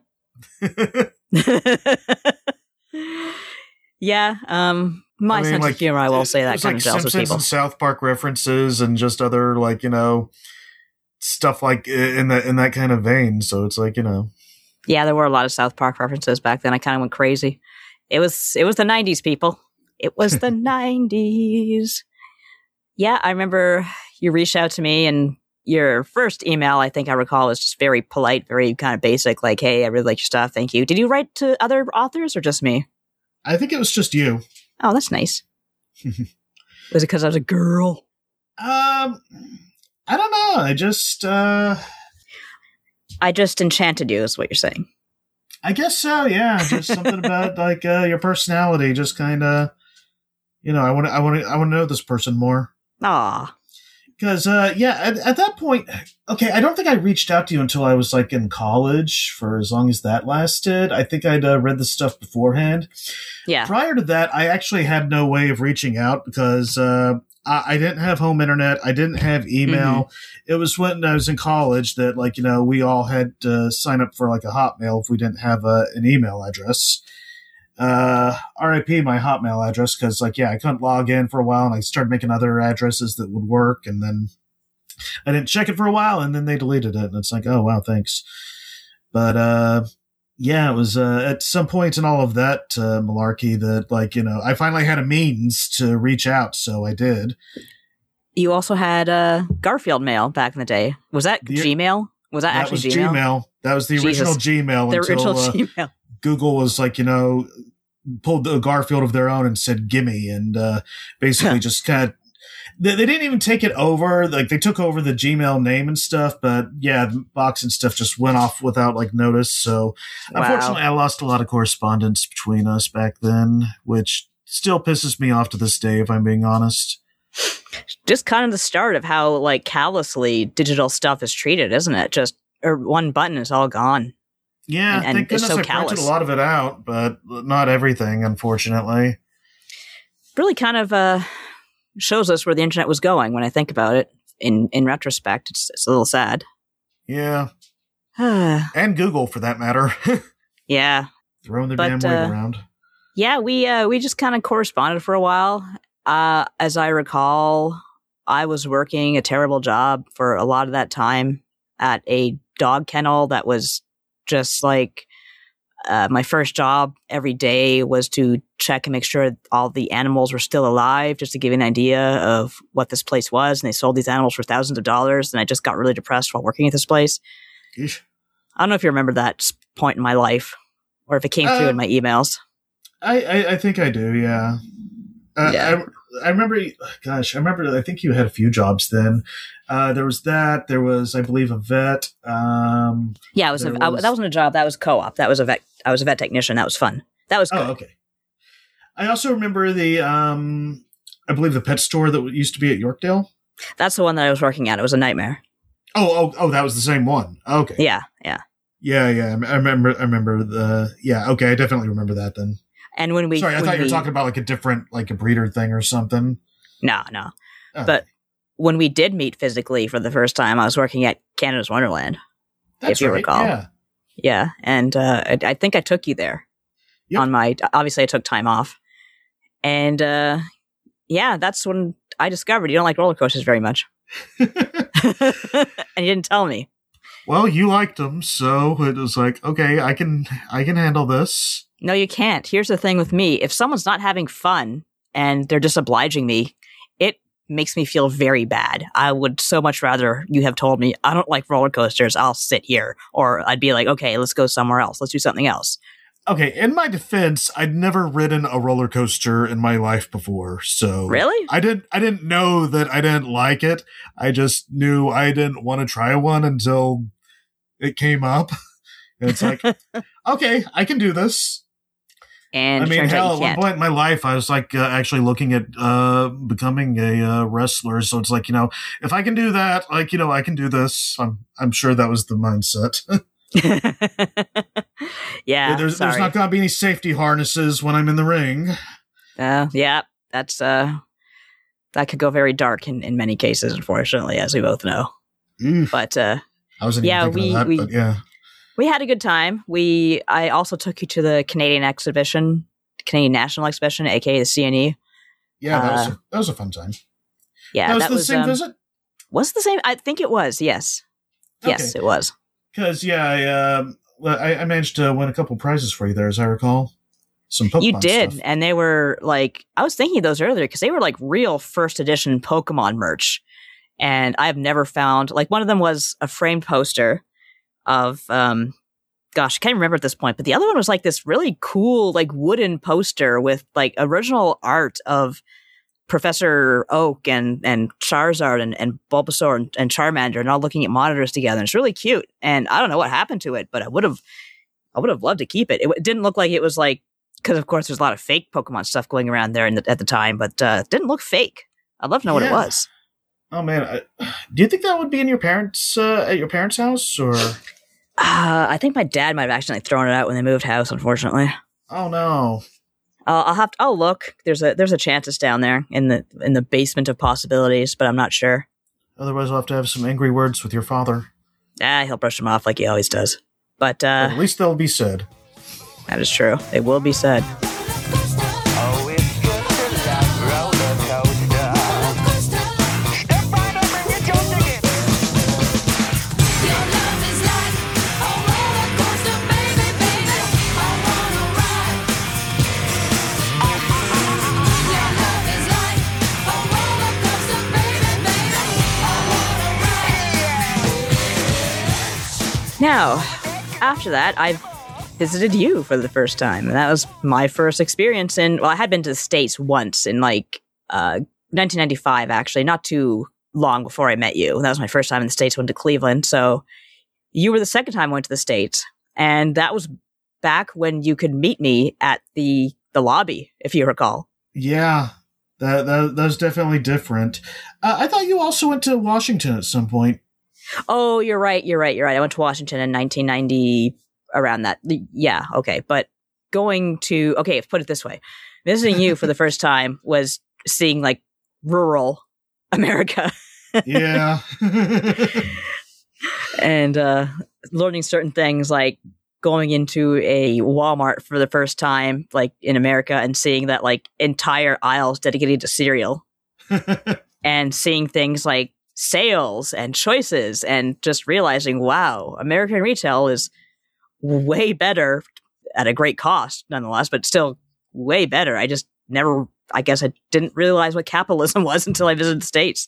Yeah, um, my I mean, sense like, of humor, I will say that there's kind like of gels with Simpsons people. and South Park references and just other, like, you know, stuff like in that in that kind of vein. So it's like, you know, Yeah, there were a lot of South Park references back then. I kind of went crazy. It was it was the nineties, people. It was the nineties. Yeah, I remember you reached out to me, and your first email, I think I recall, was just very polite, very kind of basic, like, "Hey, I really like your stuff. Thank you." Did you write to other authors or just me? I think it was just you. Oh, that's nice. Was it because I was a girl? Um, I don't know. I just, uh, I just enchanted you, is what you're saying. I guess so. Yeah, just something about like uh, your personality. Just kind of, you know, I want to, I want to, I want to know this person more. Aw. Because, uh, yeah, at, at that point, okay, I don't think I reached out to you until I was, like, in college for as long as that lasted. I think I'd uh, read the stuff beforehand. Yeah. Prior to that, I actually had no way of reaching out because uh, I, I didn't have home internet. I didn't have email. Mm-hmm. It was when I was in college that, like, you know, we all had to sign up for, like, a Hotmail if we didn't have uh, an email address. Uh, R I P my Hotmail address, because, like, yeah, I couldn't log in for a while, and I started making other addresses that would work, and then I didn't check it for a while, and then they deleted it, and it's like, oh, wow, thanks. But, uh, yeah, it was uh, at some point in all of that uh, malarkey that, like, you know, I finally had a means to reach out, so I did. You also had uh, Garfield Mail back in the day. Was that The- Gmail? Was that, That actually was Gmail? Gmail. That was the Jesus. original Gmail The until original uh, Gmail. Google was like, you know, pulled a Garfield of their own and said, gimme, and uh, basically just kind of, they, they didn't even take it over. Like, they took over the Gmail name and stuff, but yeah, the box and stuff just went off without, like, notice. So Wow. unfortunately, I lost a lot of correspondence between us back then, which still pisses me off to this day, if I'm being honest. Just kind of the start of how, like, callously digital stuff is treated, isn't it? Just or one button is all gone. Yeah, And- and thank it's goodness so I printed callous. a lot of it out, but not everything, unfortunately. Really kind of uh, shows us where the internet was going when I think about it. In in retrospect, it's, it's a little sad. Yeah, yeah, and Google, for that matter. Throwing their But, damn weight uh, around. yeah. We uh, we just kind of corresponded for a while. Uh, as I recall, I was working a terrible job for a lot of that time at a dog kennel that was just like uh, my first job every day was to check and make sure all the animals were still alive, just to give you an idea of what this place was. And they sold these animals for thousands of dollars. And I just got really depressed while working at this place. Eesh. I don't know if you remember that s- point in my life or if it came through Uh, in my emails. I, I, I think I do, yeah. Uh, Yeah. I, I remember, gosh, I remember, I think you had a few jobs then. Uh, there was that. There was, I believe, a vet. Um, Yeah, it was, a, there I, was- that wasn't a job. That was co-op. That was a vet. I was a vet technician. That was fun. That was good. Oh, okay. I also remember the, um, I believe the pet store that used to be at Yorkdale. That's the one that I was working at. It was a nightmare. Oh, oh, oh, that was the same one. Okay. Yeah, yeah. Yeah, yeah. I remember, I remember the, yeah, okay. I definitely remember that then. And when we Sorry, I when thought you were we- talking about like a different, like a breeder thing or something. No, no. Oh, But when we did meet physically for the first time, I was working at Canada's Wonderland. that's if you right, recall. Yeah. Yeah, and uh, I, I think I took you there Yep. on my. Obviously, I took time off, and uh, yeah, that's when I discovered you don't like roller coasters very much, and you didn't tell me. Well, you liked them, so it was like, okay, I can, I can handle this. No, you can't. Here's the thing with me: if someone's not having fun and they're disobliging me, it makes me feel very bad. I would so much rather you have told me I don't like roller coasters. I'll sit here, or I'd be like, okay, let's go somewhere else. Let's do something else. Okay, in my defense, I'd never ridden a roller coaster in my life before, so Really? I didn't. I didn't know that I didn't like it. I just knew I didn't want to try one until it came up. And it's like, okay, I can do this. And I it mean, turns out hell, you at one can't. point in my life, I was like uh, actually looking at uh, becoming a uh, wrestler. So it's like, you know, if I can do that, like, you know, I can do this. I'm, I'm sure that was the mindset. yeah, there's, sorry. there's not going to be any safety harnesses when I'm in the ring. Uh, yeah, that's uh, that could go very dark in, in many cases, unfortunately, as we both know. Oof, But uh, I wasn't yeah, even thinking we- of that, we- but yeah. we had a good time. We I also took you to the Canadian exhibition, Canadian National Exhibition, aka the C N E. Yeah, that, was uh, a, that was a fun time. Yeah, that was that the was same um, visit? was it the same? I think it was. Yes, yes, Okay. it was. Because, yeah, I, um, well, I, I managed to win a couple prizes for you there, as I recall. Some Pokemon You did, stuff. and they were like I was thinking of those earlier because they were like real first edition Pokemon merch, and I've never found like one of them was a framed poster of um gosh, I can't remember at this point, but the other one was like this really cool like wooden poster with like original art of Professor Oak and and Charizard and, and Bulbasaur and, and Charmander and all looking at monitors together. And it's really cute, and I don't know what happened to it, but I would have I would have loved to keep it. It, w- it didn't look like it was like because of course there's a lot of fake Pokemon stuff going around there in the, at the time, but uh, it didn't look fake. I'd love to know what it Yeah. was. Oh, man. I, do you think that would be in your parents' uh, at your parents' house? Or Uh, I think my dad might have accidentally thrown it out when they moved house. Unfortunately, oh, no. uh, I'll have to. I'll look. There's a there's a chance it's down there in the in the basement of possibilities, but I'm not sure. Otherwise, I'll have to have some angry words with your father. Ah, he'll brush them off like he always does. But But uh, at least they'll be said. that is true. They will be said. Oh, it's good to love roller coaster. Step right up and get your ticket. Your love is like a roller coaster, baby, baby. I wanna ride. Your love is like a roller coaster, baby, baby. I wanna ride. Now, after that, I visited you for the first time, and that was my first experience in. Well, I had been to the States once in like uh, nineteen ninety-five, actually, not too long before I met you. That was my first time in the States. Went to Cleveland, so you were the second time I went to the States, and that was back when you could meet me at the the lobby, if you recall. Yeah, that, that that's definitely different. Uh, I thought you also went to Washington at some point. Oh, you're right. You're right. You're right. I went to Washington in nineteen ninety, around that. Yeah. Okay. But going to, okay, put it this way. Visiting you for the first time was seeing like rural America Yeah. and uh, learning certain things like going into a Walmart for the first time, like in America, and seeing that like entire aisles dedicated to cereal and seeing things like sales and choices and just realizing, wow, American retail is way better at a great cost nonetheless, but still way better. I just never, I guess I didn't realize what capitalism was until I visited the States.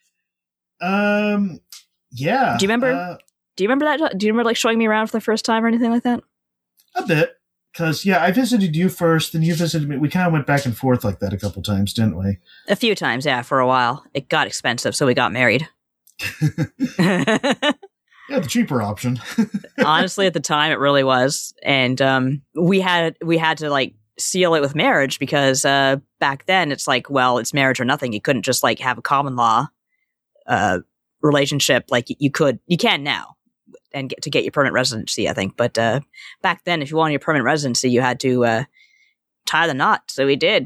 um. Yeah. Do you remember- Uh, Do you remember that? Do you remember like showing me around for the first time or anything like that? a bit. Because, yeah, I visited you first, then you visited me. We kind of went back and forth like that a couple times, didn't we? A few times, yeah, for a while. It got expensive, so we got married. Yeah, the cheaper option. Honestly, at the time, it really was. And um, we had we had to, like, seal it with marriage because uh, back then, it's like, well, it's marriage or nothing. You couldn't just, like, have a common law uh, relationship like you could. You can now. And get to get your permanent residency, I think. But uh, back then, if you wanted your permanent residency, you had to uh, tie the knot. So we did.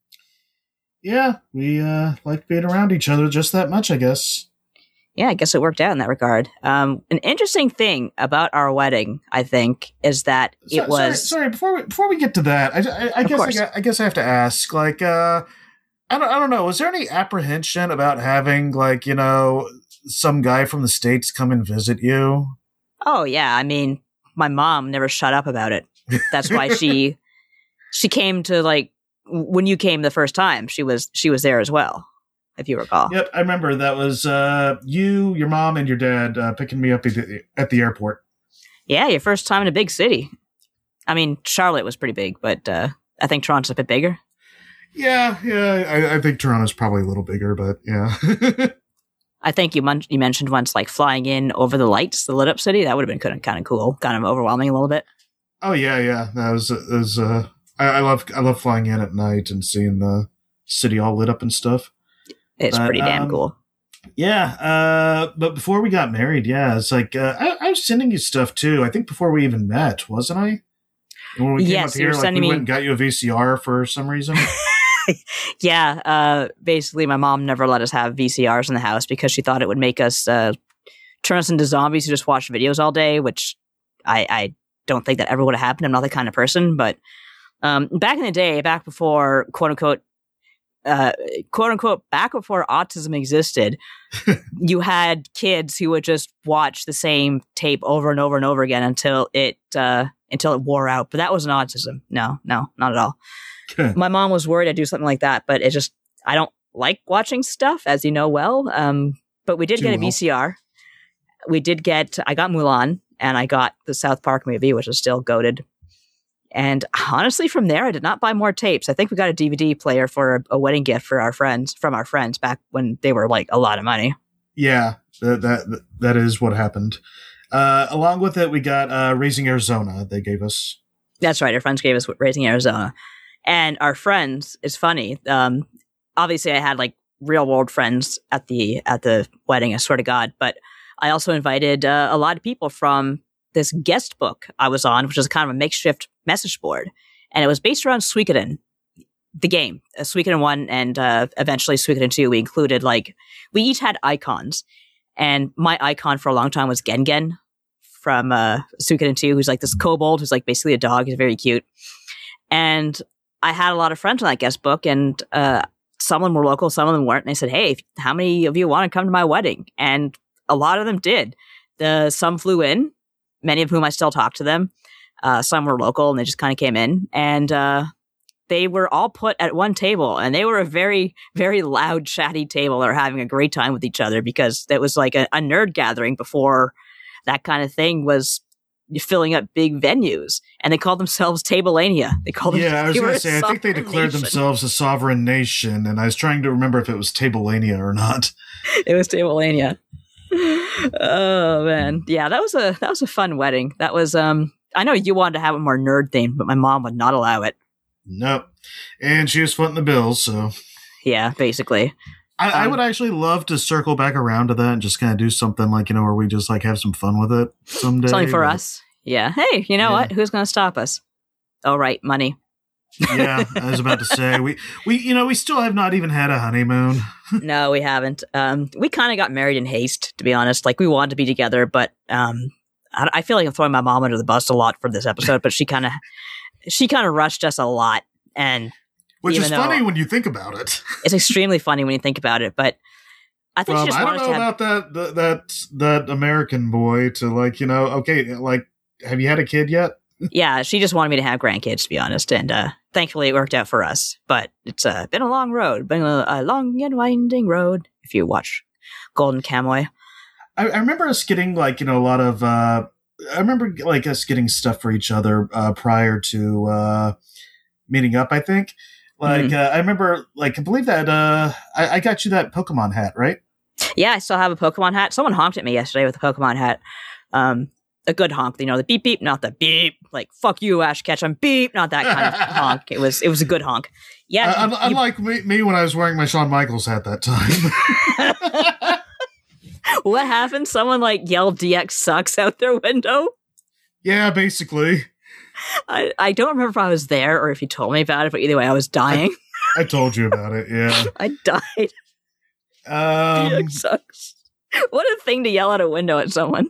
Yeah, we uh, like being around each other just that much, I guess. Yeah, I guess it worked out in that regard. Um, an interesting thing about our wedding, I think, is that it So- was. Sorry, sorry, before we, before we get to that, I, I, I Of guess I, course. got- I guess I have to ask, like, uh, I don't, I don't know, was there any apprehension about having, like, you know, some guy from the States come and visit you? Oh yeah, I mean, my mom never shut up about it. That's why she she came to like when you came the first time. She was she was there as well, if you recall. Yep, I remember that was uh, you, your mom, and your dad uh, picking me up at the, at the airport. Yeah, your first time in a big city. I mean, Charlotte was pretty big, but uh, I think Toronto's a bit bigger. Yeah, yeah, I, I think Toronto's probably a little bigger, but yeah. I think you mon- you mentioned once like flying in over the lights, the lit up city. That would have been kind of kind of cool, kind of overwhelming a little bit. Oh yeah, yeah. That was that was. Uh, I, I love I love flying in at night and seeing the city all lit up and stuff. It's But, pretty damn um, cool. Yeah, uh, but before we got married, yeah, it's like uh, I, I was sending you stuff too. I think before we even met, wasn't I? And when we came Yes, up you were here, like sending we me- went and got you a V C R for some reason. Yeah, uh, basically, my mom never let us have V C Rs in the house because she thought it would make us uh, turn us into zombies who just watch videos all day, which I, I don't think that ever would have happened. I'm not that kind of person. But um, back in the day, back before quote unquote, uh, quote unquote, back before autism existed, you had kids who would just watch the same tape over and over and over again until it uh, until it wore out. But that wasn't autism. No, no, not at all. My mom was worried I'd do something like that, but it just, I don't like watching stuff, as you know well. Um, but we did Too get a well. V C R. We did get, I got Mulan and I got the South Park movie, which is still goated. And honestly, from there, I did not buy more tapes. I think we got a D V D player for a, a wedding gift for our friends, from our friends back when they were like a lot of money. Yeah, that that that is what happened. Uh, along with it, we got uh, Raising Arizona. They gave us. That's right. Our friends gave us Raising Arizona. And our friends, it's funny. Um, obviously, I had like real world friends at the at the wedding. I swear to God. But I also invited uh, a lot of people from this guest book I was on, which is kind of a makeshift message board, and it was based around Suikoden, the game, uh, Suikoden one, and uh, eventually Suikoden two. We included like we each had icons, and my icon for a long time was Gengen from uh, Suikoden two, who's like this kobold who's like basically a dog. He's very cute, and I had a lot of friends on that guest book, and uh, some of them were local, some of them weren't. And they said, "Hey, how many of you want to come to my wedding?" And a lot of them did. The some flew in, many of whom I still talk to them. Uh, some were local, and they just kind of came in, and uh, they were all put at one table, and they were a very, very loud, chatty table. They were having a great time with each other because it was like a, a nerd gathering before that kind of thing was filling up big venues, and they called themselves Tablania. They called them, Yeah, I was they going were to a say, I think they sovereign declared nation. themselves a sovereign nation, and I was trying to remember if it was Tablania or not. It was Tablania. Oh man, yeah, that was a that was a fun wedding. That was um, I know you wanted to have a more nerd theme, but my mom would not allow it. Nope. And she was footing the bills, so. Yeah, basically. I, I Um, would actually love to circle back around to that and just kind of do something like, you know, where we just like have some fun with it someday. Something for but- us. Yeah. Hey, you know Yeah. what? Who's going to stop us? Oh, right, money. Yeah, I was about to say we we you know we still have not even had a honeymoon. No, we haven't. Um, we kind of got married in haste, to be honest. Like we wanted to be together, but um, I, I feel like I'm throwing my mom under the bus a lot for this episode. But she kind of she kind of rushed us a lot, and Which Even is though- funny when you think about it. it's extremely funny when you think about it. But I think Um, she just I don't wanted us know to have. about that, that that that American boy to like you know okay like have you had a kid yet? Yeah, she just wanted me to have grandkids, to be honest, and uh, thankfully it worked out for us. But it's uh, been a long road, been a, a long and winding road. If you watch Golden Kamuy, I, I remember us getting like you know a lot of uh, I remember like us getting stuff for each other uh, prior to uh, meeting up. I think. Like Mhm. uh, I remember, like I believe that uh, I, I got you that Pokemon hat, right? Yeah, I still have a Pokemon hat. Someone honked at me yesterday with a Pokemon hat. Um, a good honk, you know, the beep beep, not the beep. Like fuck you, Ash Ketchum, beep, not that kind of honk. It was it was a good honk. Yeah, Uh, he- un- he- unlike me, me when I was wearing my Shawn Michaels hat that time. what happened? Someone like yelled D X sucks out their window. Yeah, basically. I, I don't remember if I was there or if you told me about it, but either way, I was dying. I told you about it. Yeah. I died. Um, D X sucks. What a thing to yell out a window at someone.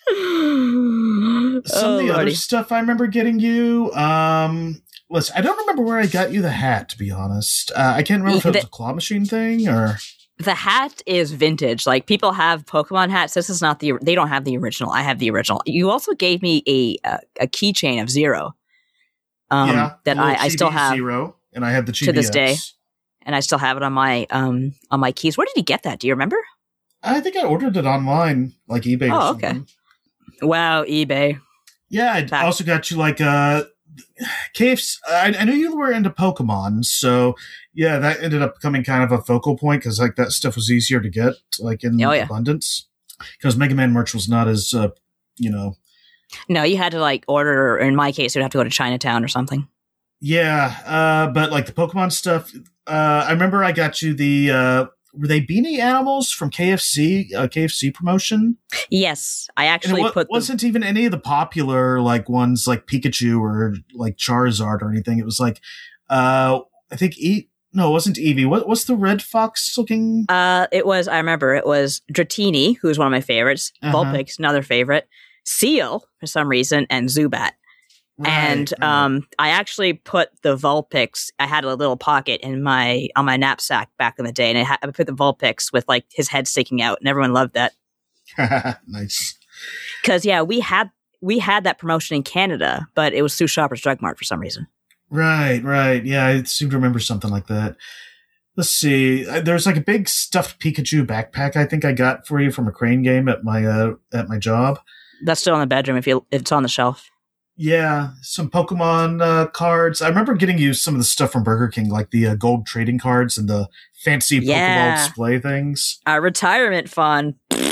some Oh, of the other Lordy. stuff I remember getting you. Um, listen, I don't remember where I got you the hat. To be honest, uh, I can't remember if it was The- a claw machine thing or. The hat is vintage. Like people have Pokemon hats. This is not the. They don't have the original. I have the original. You also gave me a a, a keychain of Zero. Um, yeah, that the little I, I still Chibi have, Zero, and I have the Chibi to this day. X. and I still have it on my um on my keys. Where did you get that? Do you remember? I think I ordered it online, like eBay. Oh, or okay. something. Wow, eBay. Yeah, I That- also got you like uh K F C. I, I knew you were into Pokemon, so yeah, that ended up becoming kind of a focal point because like that stuff was easier to get, like in Oh, yeah. abundance. Because Mega Man merch was not as, uh, you know, No, you had to like order. Or in my case, you'd have to go to Chinatown or something. yeah. Uh, but like the Pokemon stuff, uh, I remember I got you the uh, were they Beanie Animals from K F C, uh, K F C promotion. Yes, I And actually it wa- put the, wasn't even any of the popular like ones like Pikachu or like Charizard or anything. It was like uh I think e no, it wasn't Eevee. What what's the red fox looking? Uh, it was, I remember, it was Dratini, who's one of my favorites, Uh-huh. Vulpix, another favorite, Seal, for some reason, and Zubat. and Right, right. um, I actually put the Vulpix, I had a little pocket in my, on my knapsack back in the day, and I, ha- I put the Vulpix with, like, his head sticking out, and everyone loved that. Nice. Because, yeah, we had, we had that promotion in Canada, but it was through Shoppers Drug Mart for some reason. Right, right. Yeah, I seem to remember something like that. Let's see. Uh, There's like a big stuffed Pikachu backpack I think I got for you from a crane game at my uh, at my job. That's still in the bedroom if you, if it's on the shelf. Yeah, some Pokemon uh, cards. I remember getting you some of the stuff from Burger King, like the uh, gold trading cards and the fancy Yeah. Pokeball display things. A retirement fund.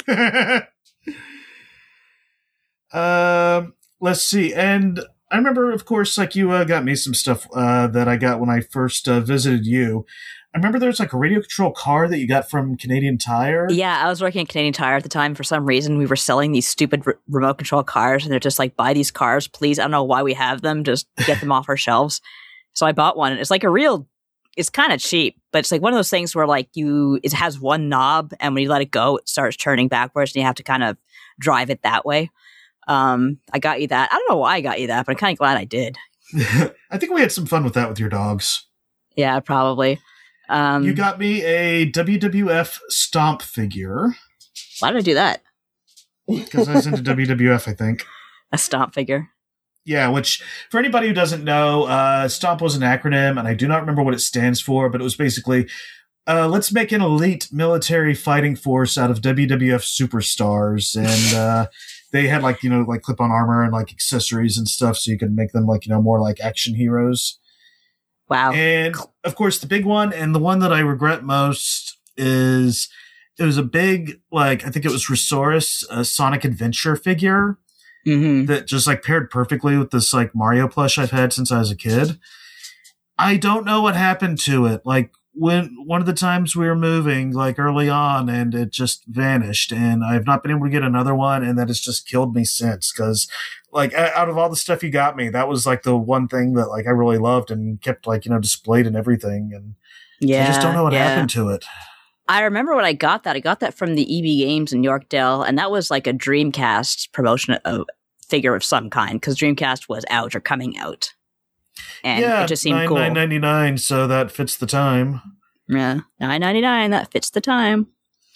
um, let's see. And I remember, of course, like you uh, got me some stuff uh, that I got when I first uh, visited you. I remember there was like a radio control car that you got from Canadian Tire. Yeah, I was working at Canadian Tire at the time. For some reason, we were selling these stupid re- remote control cars, and they're just like, buy these cars, please. I don't know why we have them. Just get them off our shelves. So I bought one, and it's like a real, it's kind of cheap, but it's like one of those things where like you, it has one knob, and when you let it go, it starts turning backwards, and you have to kind of drive it that way. Um, I got you that. I don't know why I got you that, but I'm kind of glad I did. I think we had some fun with that with your dogs. Yeah, probably. Um, You got me a W W F Stomp figure why did I do that? because I was into W W F, I think. A stomp figure. Yeah, which for anybody who doesn't know, uh, STOMP was an acronym, and I do not remember what it stands for, but it was basically uh, let's make an elite military fighting force out of W W F superstars, and uh, they had like you know like clip-on armor and like accessories and stuff, so you could make them like you know more like action heroes. Wow. And of course, the big one and the one that I regret most is it was a big like I think it was Resource a Sonic Adventure figure Mm-hmm. that just like paired perfectly with this like Mario plush I've had since I was a kid. I don't know what happened to it. Like when one of the times we were moving like early on and it just vanished and I've not been able to get another one and that has just killed me since. Cause like o- out of all the stuff you got me, that was like the one thing that like I really loved and kept like, you know, displayed and everything. And Yeah. I just don't know what yeah. happened to it. I remember when I got that. I got that from the E B Games in Yorkdale, and that was like a Dreamcast promotion of figure of some kind because Dreamcast was out or coming out, and yeah, it just seemed nine cool. nine ninety nine, so that fits the time. Yeah, nine ninety nine. That fits the time.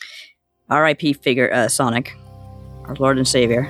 R I P figure uh, Sonic, our Lord and Savior.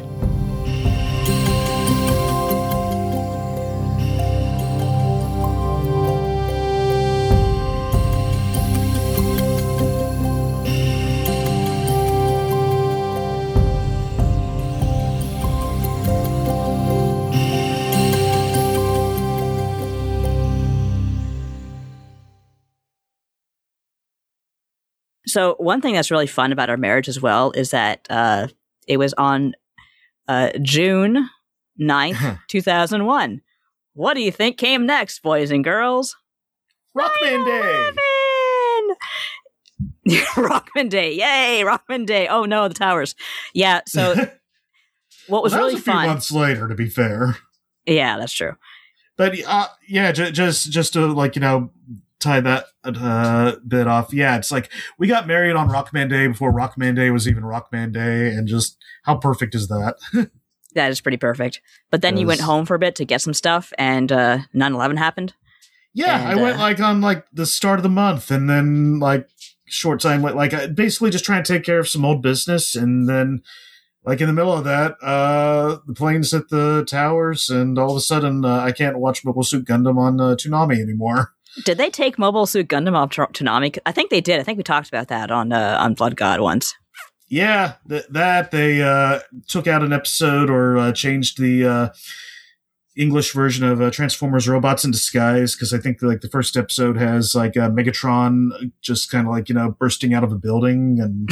So one thing that's really fun about our marriage as well is that uh, it was on uh, June ninth, two thousand one. What do you think came next, boys and girls? Rockman Day. Rockman Day. Yay, Rockman Day. Oh no, the towers. Yeah, so what was Well, that really was a few fun. months later, to be fair. Yeah, that's true. But uh, yeah, j- just just to like you know tie that uh, bit off. Yeah, it's like we got married on Rockman Day before Rockman Day was even Rockman Day, and just how perfect is that? That is pretty perfect. But then you went Yes. home for a bit to get some stuff, and uh, nine eleven happened. Yeah, And, I went uh, like on like the start of the month, and then like short time like like I basically just trying to take care of some old business, and then like in the middle of that, uh, the planes hit the towers, and all of a sudden uh, I can't watch Mobile Suit Gundam on uh, Toonami anymore. Did they take Mobile Suit Gundam off Tr- Toonami? I think they did. I think we talked about that on uh, on Blood God once. Yeah, th- that they uh, took out an episode or uh, changed the uh, English version of uh, Transformers: Robots in Disguise, because I think like the first episode has like uh, Megatron just kind of like you know bursting out of a building, and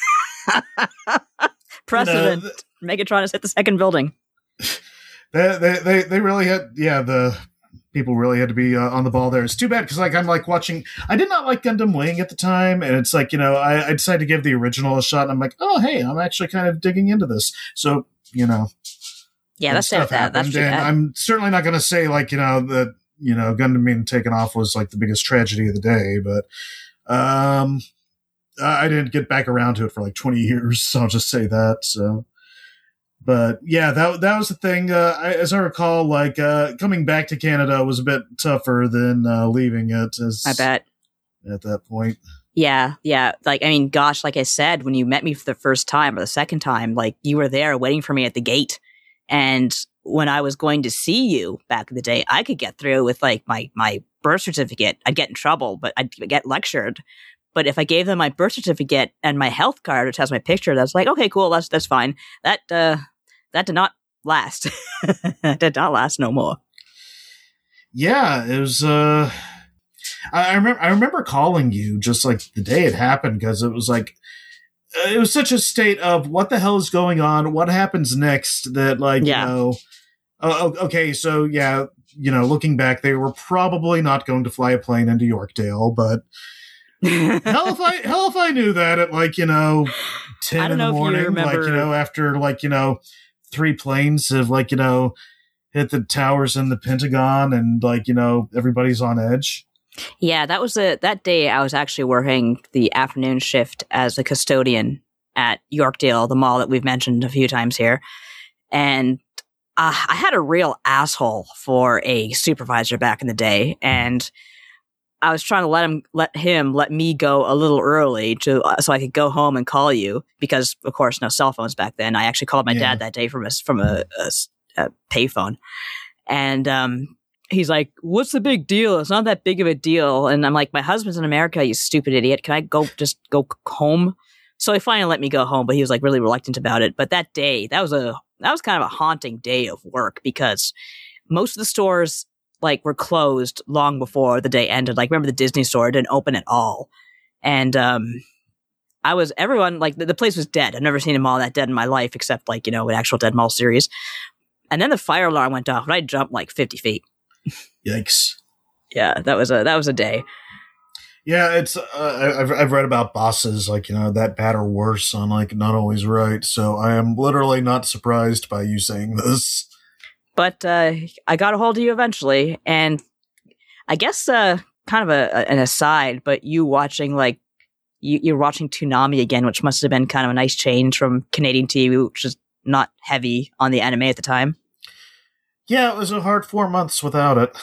Precedent. You know, th- Megatron has hit the second building. they, they they they really had yeah the people really had to be uh, on the ball there. It's too bad because like I'm like watching. I did not like Gundam Wing at the time, and it's like you know I, I decided to give the original a shot, and I'm like, oh hey, I'm actually kind of digging into this. So you know. Yeah, and that's sad. stuff That. That's happened, too and bad. I'm certainly not going to say like you know that you know Gundam being taken off was like the biggest tragedy of the day, but um, I I didn't get back around to it for like twenty years, so I'll just say that. So, but yeah, that that was the thing. Uh, I, as I recall, like uh, coming back to Canada was a bit tougher than uh, leaving it. As I bet. at that point. Yeah, yeah. Like, I mean, gosh, like I said, when you met me for the first time or the second time, like you were there waiting for me at the gate. And when I was going to see you back in the day, I could get through with like my, my birth certificate. I'd get in trouble, but I'd get lectured. But if I gave them my birth certificate and my health card, which has my picture, that's like, okay, cool. That's, that's fine. That, uh, that did not last. That did not last no more. Yeah, it was. Uh, I, I remember. I remember calling you just like the day it happened because it was like it was such a state of what the hell is going on, what happens next. That like Yeah. you know, oh, oh, okay, so yeah, you know, looking back, they were probably not going to fly a plane into Yorkdale, but hell if I hell if I knew that at like you know I ten don't in know the if you morning, remember- like you know after like you know three planes have like you know hit the towers in the Pentagon and like you know everybody's on edge. Yeah, that was a that day I was actually working the afternoon shift as a custodian at Yorkdale, the mall that we've mentioned a few times here. And uh, I had a real asshole for a supervisor back in the day, and I was trying to let him let him let me go a little early to uh, so I could go home and call you because, of course, no cell phones back then. I actually called my Yeah. dad that day from a from a, a, s- a payphone, and um, he's like, "What's the big deal? It's not that big of a deal." And I'm like, "My husband's in America, you stupid idiot. Can I go just go c- home?" So he finally let me go home, but he was like really reluctant about it. But that day, that was a that was kind of a haunting day of work because most of the stores like were closed long before the day ended. Like remember the Disney store didn't open at all, and um, I was everyone like the, the place was dead. I've never seen a mall that dead in my life except like you know an actual Dead Mall series. And then the fire alarm went off, and I jumped like fifty feet. Yikes. Yeah, that was a that was a day. Yeah, it's. Uh, I've I've read about bosses like you know that bad or worse on like Not Always Right. So I am literally not surprised by you saying this. But uh, I got a hold of you eventually, and I guess uh, kind of a, a- an aside, but you watching like you, you're watching Toonami again, which must have been kind of a nice change from Canadian T V, which is not heavy on the anime at the time. Yeah, it was a hard four months without it.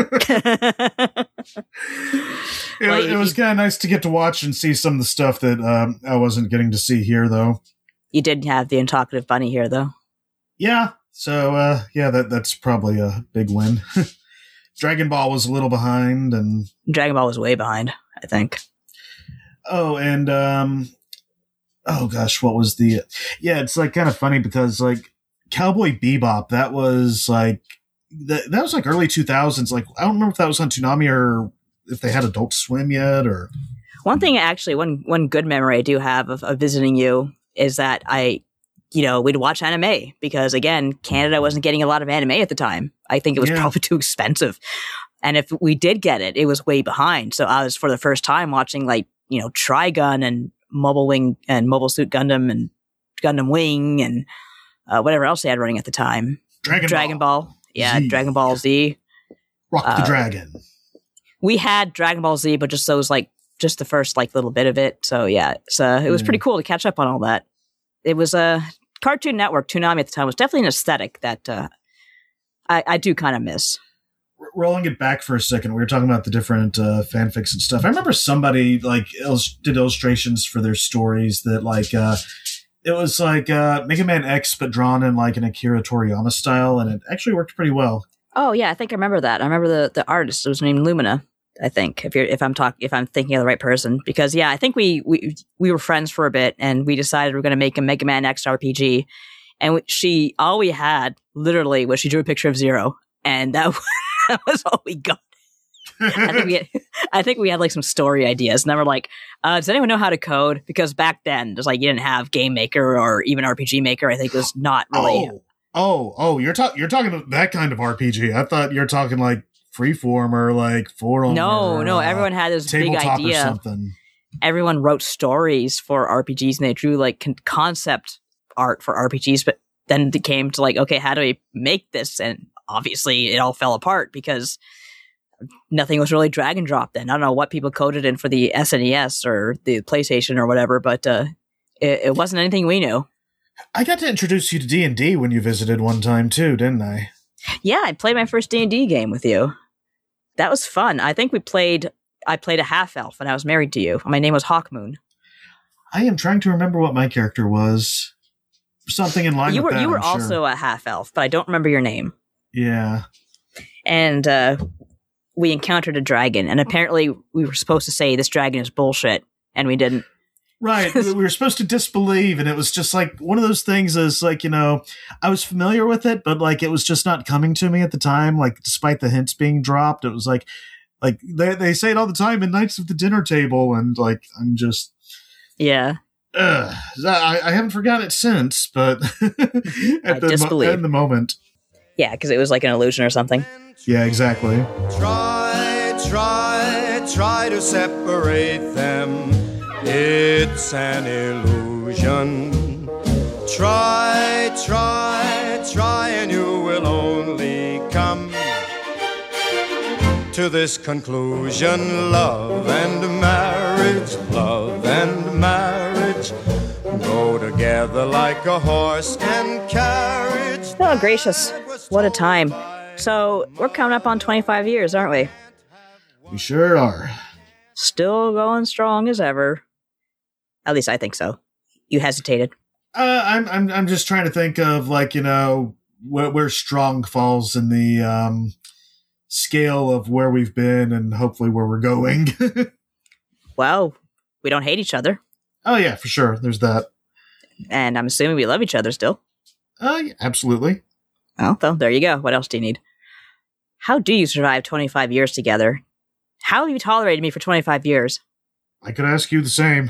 It, Well, it you- was kind of nice to get to watch and see some of the stuff that um, I wasn't getting to see here, though. You did have the Untalkative Bunny here, though. Yeah, so uh, yeah, that that's probably a big win. Dragon Ball was a little behind, and Dragon Ball was way behind, I think. oh, and um, oh gosh, what was the? Yeah, it's like kind of funny because like Cowboy Bebop, that was like that, that was like early two thousands. Like I don't remember if that was on Toonami or if they had Adult Swim yet, or One thing, actually, one one good memory I do have of, of visiting you is that I, you know, we'd watch anime because, again, Canada wasn't getting a lot of anime at the time. I think it was Yeah. probably too expensive. And if we did get it, it was way behind. So I was, for the first time, watching, like, you know, Trigun and Mobile Wing and Mobile Suit Gundam and Gundam Wing and uh, whatever else they had running at the time. Dragon, Dragon Ball. Yeah, Z. Dragon Ball Z. Rock the uh, Dragon. We had Dragon Ball Z, but just those, like, just the first, like, little bit of it. So, yeah, it's, uh, it was Yeah. pretty cool to catch up on all that. It was a uh, Cartoon Network, Toonami at the time, was definitely an aesthetic that uh, I, I do kind of miss. R- Rolling it back for a second, we were talking about the different uh, fanfics and stuff. I remember somebody like illus- did illustrations for their stories that like uh, it was like uh, Mega Man X, but drawn in like an Akira Toriyama style, and it actually worked pretty well. Oh, yeah, I think I remember that. I remember the, the artist. It was named Lumina, I think, if you're if I'm talking if I'm thinking of the right person. Because yeah, I think we we we were friends for a bit, and we decided we were going to make a Mega Man X R P G. And we, she all we had literally was she drew a picture of Zero, and that, that was all we got. I think we had, I think we had like some story ideas, and then we're like, uh, does anyone know how to code? Because back then, there's like you didn't have Game Maker or even R P G Maker. I think it was not really. Oh, oh, oh! You're talking you're talking about that kind of R P G. I thought you're talking like Freeform or like Forum. No, or, no. uh, Everyone had this big tabletop or idea. something. Everyone wrote stories for R P Gs, and they drew like con- concept art for R P Gs. But then it came to like, okay, how do we make this? And obviously, it all fell apart because nothing was really drag and drop. Then I don't know what people coded in for the S N E S or the PlayStation or whatever, but uh, it, it wasn't anything we knew. I got to introduce you to D and D when you visited one time too, didn't I? Yeah, I played my first D and D game with you. That was fun. I think we played. I played a half elf, and I was married to you. My name was Hawkmoon. I am trying to remember what my character was. Something in line You with were that. you were I'm also sure. a half elf, but I don't remember your name. Yeah. And uh, we encountered a dragon, and apparently we were supposed to say this dragon is bullshit, and we didn't. Right. we were supposed to disbelieve, and it was just like one of those things is like, you know, I was familiar with it, but like it was just not coming to me at the time. Like, despite the hints being dropped, it was like, like they, they say it all the time in Knights of the Dinner Table, and like, I'm just, Yeah. ugh. I, I haven't forgotten it since, but at, I the mo- disbelieve. in the moment. Yeah, because it was like an illusion or something. Yeah, exactly. Try, try, try to separate them. It's an illusion. Try, try, try, and you will only come to this conclusion. Love and marriage, love and marriage go together like a horse and carriage. Oh, gracious. What a time. So, we're coming up on twenty-five years, aren't we? We sure are. Still going strong as ever. At least I think so. You hesitated. Uh, I'm I'm I'm just trying to think of like, you know, where, where strong falls in the um, scale of where we've been and hopefully where we're going. Well, we don't hate each other. Oh yeah, for sure. There's that. And I'm assuming we love each other still. Uh, yeah, absolutely. Oh, well, there you go. What else do you need? How do you survive twenty-five years together? How have you tolerated me for twenty-five years? I could ask you the same.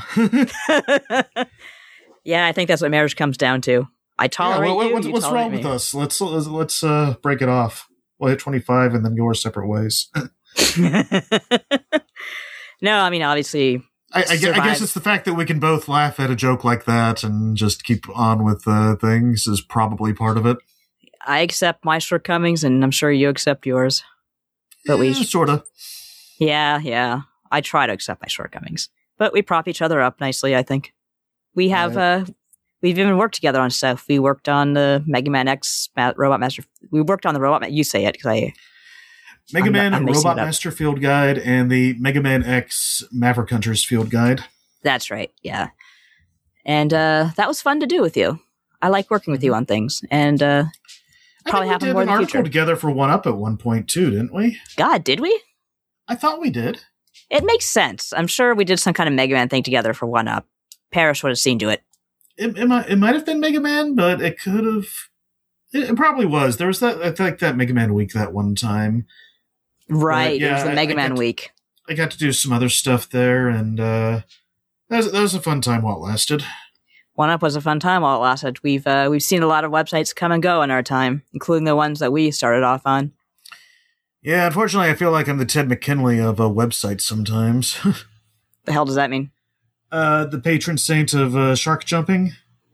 Yeah, I think that's what marriage comes down to. I Yeah, tolerate what- you. what's you what's tolerate wrong me. with us? Let's let's, let's uh, break it off. We'll hit twenty-five and then go our separate ways. No, I mean, obviously, I, I, gue- I Survive. guess it's the fact that we can both laugh at a joke like that and just keep on with uh, things is probably part of it. I accept my shortcomings, and I'm sure you accept yours. But we, sort of. yeah, yeah, I try to accept my shortcomings. But we prop each other up nicely, I think. We have, Right. uh, we've even worked together on stuff. We worked on the Mega Man X Ma- Robot Master. We worked on the Robot. Ma- you say it because I. Mega I'm- Man I'm mixing Robot it up. Master Field Guide and the Mega Man X Maverick Hunters Field Guide. That's right. Yeah, and uh, that was fun to do with you. I like working with you on things, and uh, I probably think happen we did more an in the article future. together for One Up at one point too, didn't we? God, did we? I thought we did. It makes sense. I'm sure we did some kind of Mega Man thing together for One Up. Paris would have seen to it. It, it, might, it might have been Mega Man, but it could have. It, it probably was. There was that. I think that Mega Man week that one time. Right. yeah, it was the I- Mega I Man got- week. I got to do some other stuff there, and uh, that was, that was a fun time while it lasted. One Up was a fun time while it lasted. We've uh, we've seen a lot of websites come and go in our time, including the ones that we started off on. Yeah, unfortunately, I feel like I'm the Ted McKinley of a website sometimes. The hell does that mean? uh, the patron saint of uh, shark jumping.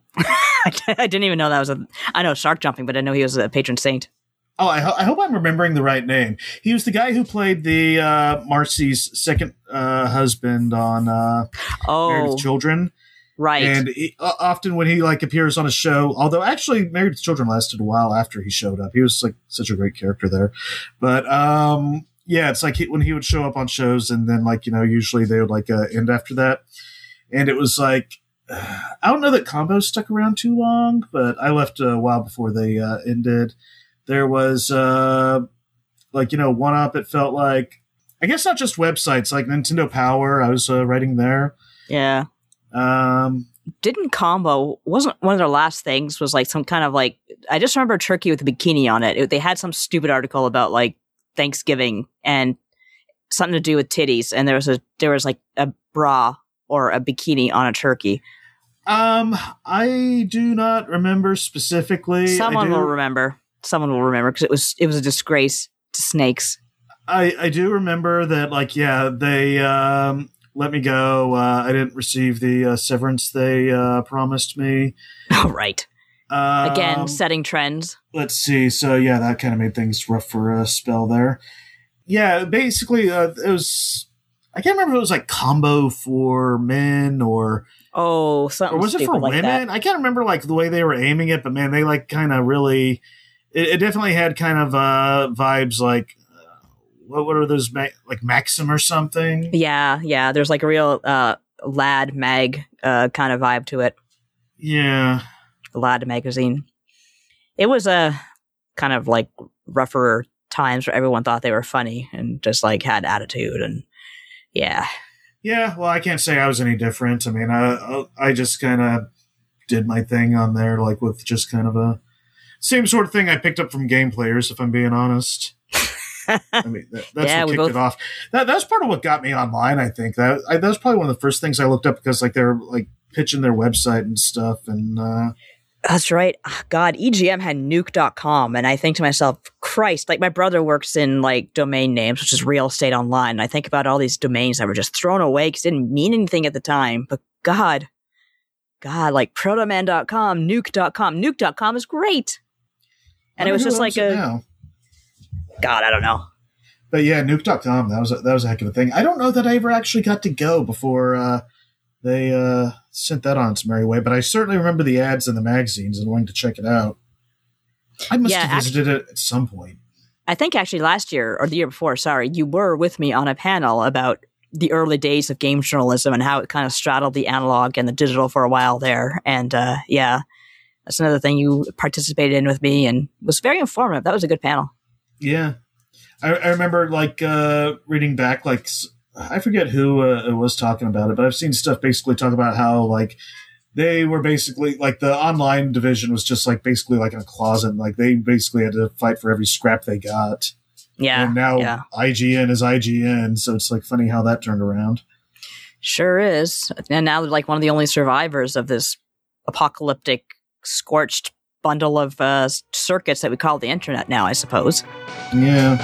I didn't even know that was a. I know shark jumping, but I didn't know he was a patron saint. Oh, I, ho- I hope I'm remembering the right name. He was the guy who played the uh, Marcy's second uh, husband on uh, Married Oh, with Children. right. And he, uh, often when he like appears on a show, although actually Married with Children lasted a while after he showed up. He was like such a great character there. But um, yeah, it's like he, when he would show up on shows, and then like you know usually they would like uh, end after that. And it was like uh, I don't know that Combo stuck around too long, but I left a while before they uh, ended. There was uh, like you know One Up. It felt like I guess not just websites like Nintendo Power. I was uh, writing there. Yeah. Um, Didn't Combo, wasn't one of their last things was like some kind of like, I just remember a turkey with a bikini on it. It- They had some stupid article about like Thanksgiving and something to do with titties. And there was a, there was like a bra or a bikini on a turkey. Um, I do not remember specifically. Someone I do, will remember. Someone will remember because it was, it was a disgrace to snakes. I, I do remember that, like, yeah, they um, let me go. Uh, I didn't receive the uh, severance they uh, promised me. Oh, right. Um, Again, setting trends. let's see. So, yeah, that kind of made things rough for a spell there. Yeah, basically, uh, it was. I can't remember if it was like Combo for men or. Oh, something Or was it stupid for like women? that. I can't remember like the way they were aiming it, but man, they like kind of really. It, it definitely had kind of uh, vibes like uh, what what are those ma- like Maxim or something? Yeah, yeah. There's like a real uh, lad mag uh, kind of vibe to it. Yeah, Lad magazine. It was a kind of like rougher times where everyone thought they were funny and just like had attitude and yeah. yeah. Well, I can't say I was any different. I mean, I I just kind of did my thing on there, like with just kind of a same sort of thing I picked up from game players, if I'm being honest. I mean, that, that's Yeah, what we kicked both- it off. That that's part of what got me online. I think that I, that was probably one of the first things I looked up because like they were like pitching their website and stuff, and uh, That's right. Ah, God, E G M had nuke dot com and I think to myself, Christ, like my brother works in like domain names, which is real estate online. And I think about all these domains that were just thrown away because it didn't mean anything at the time. But God, God, like protoman dot com, nuke dot com. nuke dot com is great. And it wonder was who just owns like it a, now. God, I don't know. But yeah, nuke dot com, that was a, that was a heck of a thing. I don't know that I ever actually got to go before uh, they uh, sent that on its merry way, but I certainly remember the ads in the magazines and wanting to check it out. I must Yeah, have visited it at some point. I think actually last year or the year before, sorry, you were with me on a panel about the early days of game journalism and how it kind of straddled the analog and the digital for a while there. And uh, yeah, that's another thing you participated in with me and was very informative. That was a good panel. Yeah. I, I remember like uh, reading back, like s- I forget who uh, was talking about it, but I've seen stuff basically talk about how like they were basically like the online division was just like basically like in a closet. And, like they basically had to fight for every scrap they got. Yeah. and now yeah. I G N is I G N, so it's like funny how that turned around. Sure is. And now they're like one of the only survivors of this apocalyptic, scorched bundle of uh, circuits that we call the internet now, I suppose. Yeah.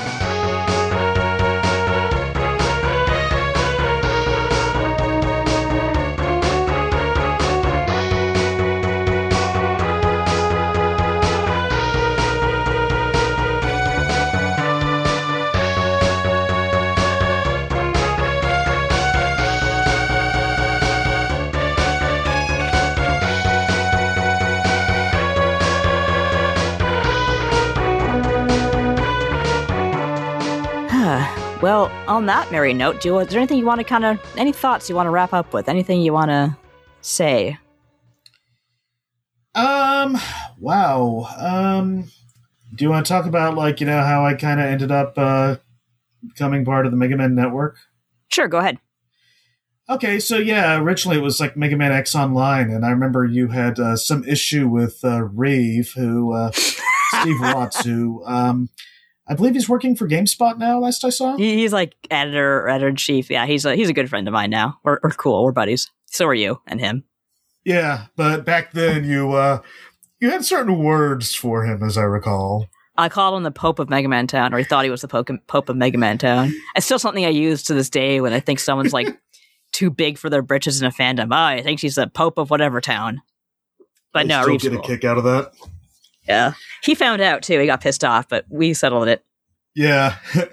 Well, on that merry note, do you, is there anything you want to kind of, any thoughts you want to wrap up with? Anything you want to say? Um. Wow. Um. Do you want to talk about like you know how I kind of ended up uh, becoming part of the Mega Man Network? Sure, go ahead. Okay, so yeah, originally it was like Mega Man X Online, and I remember you had uh, some issue with uh, Rave, who uh, Steve Watts, who um, I believe he's working for GameSpot now, last I saw. He, he's like editor or editor in chief. Yeah, he's a, he's a good friend of mine now. We're, we're cool. We're buddies. So are you and him. Yeah, but back then you uh, you had certain words for him, as I recall. I called him the Pope of Mega Man Town, or he thought he was the Pope, Pope of Mega Man Town. It's still something I use to this day when I think someone's like too big for their britches in a fandom. Oh, I think she's the Pope of whatever town. But I no, still Reeves get a cool. kick out of that. Yeah, he found out too. He got pissed off, but we settled it. Yeah.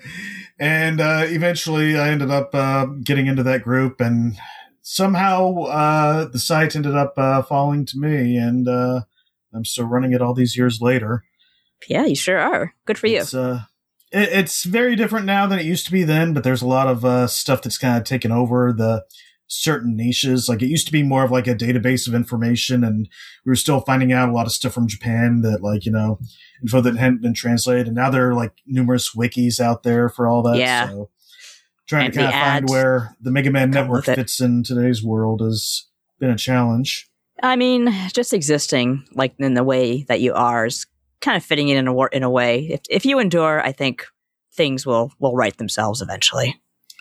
And uh, eventually I ended up uh, getting into that group, and somehow uh, the site ended up uh, falling to me, and uh, I'm still running it all these years later. Yeah, you sure are. Good for you. It's, uh, it, it's very different now than it used to be then, but there's a lot of uh, stuff that's kind of taken over the certain niches. Like, it used to be more of like a database of information, and we were still finding out a lot of stuff from Japan that, like, you know, info that hadn't been translated. And now there are like numerous wikis out there for all that. Yeah. So trying And to kind the of find ads where the Mega Man come network with it. fits in today's world has been a challenge. I mean, just existing like in the way that you are is kind of fitting it in a wor- in a way. If if you endure, I think things will will right themselves eventually.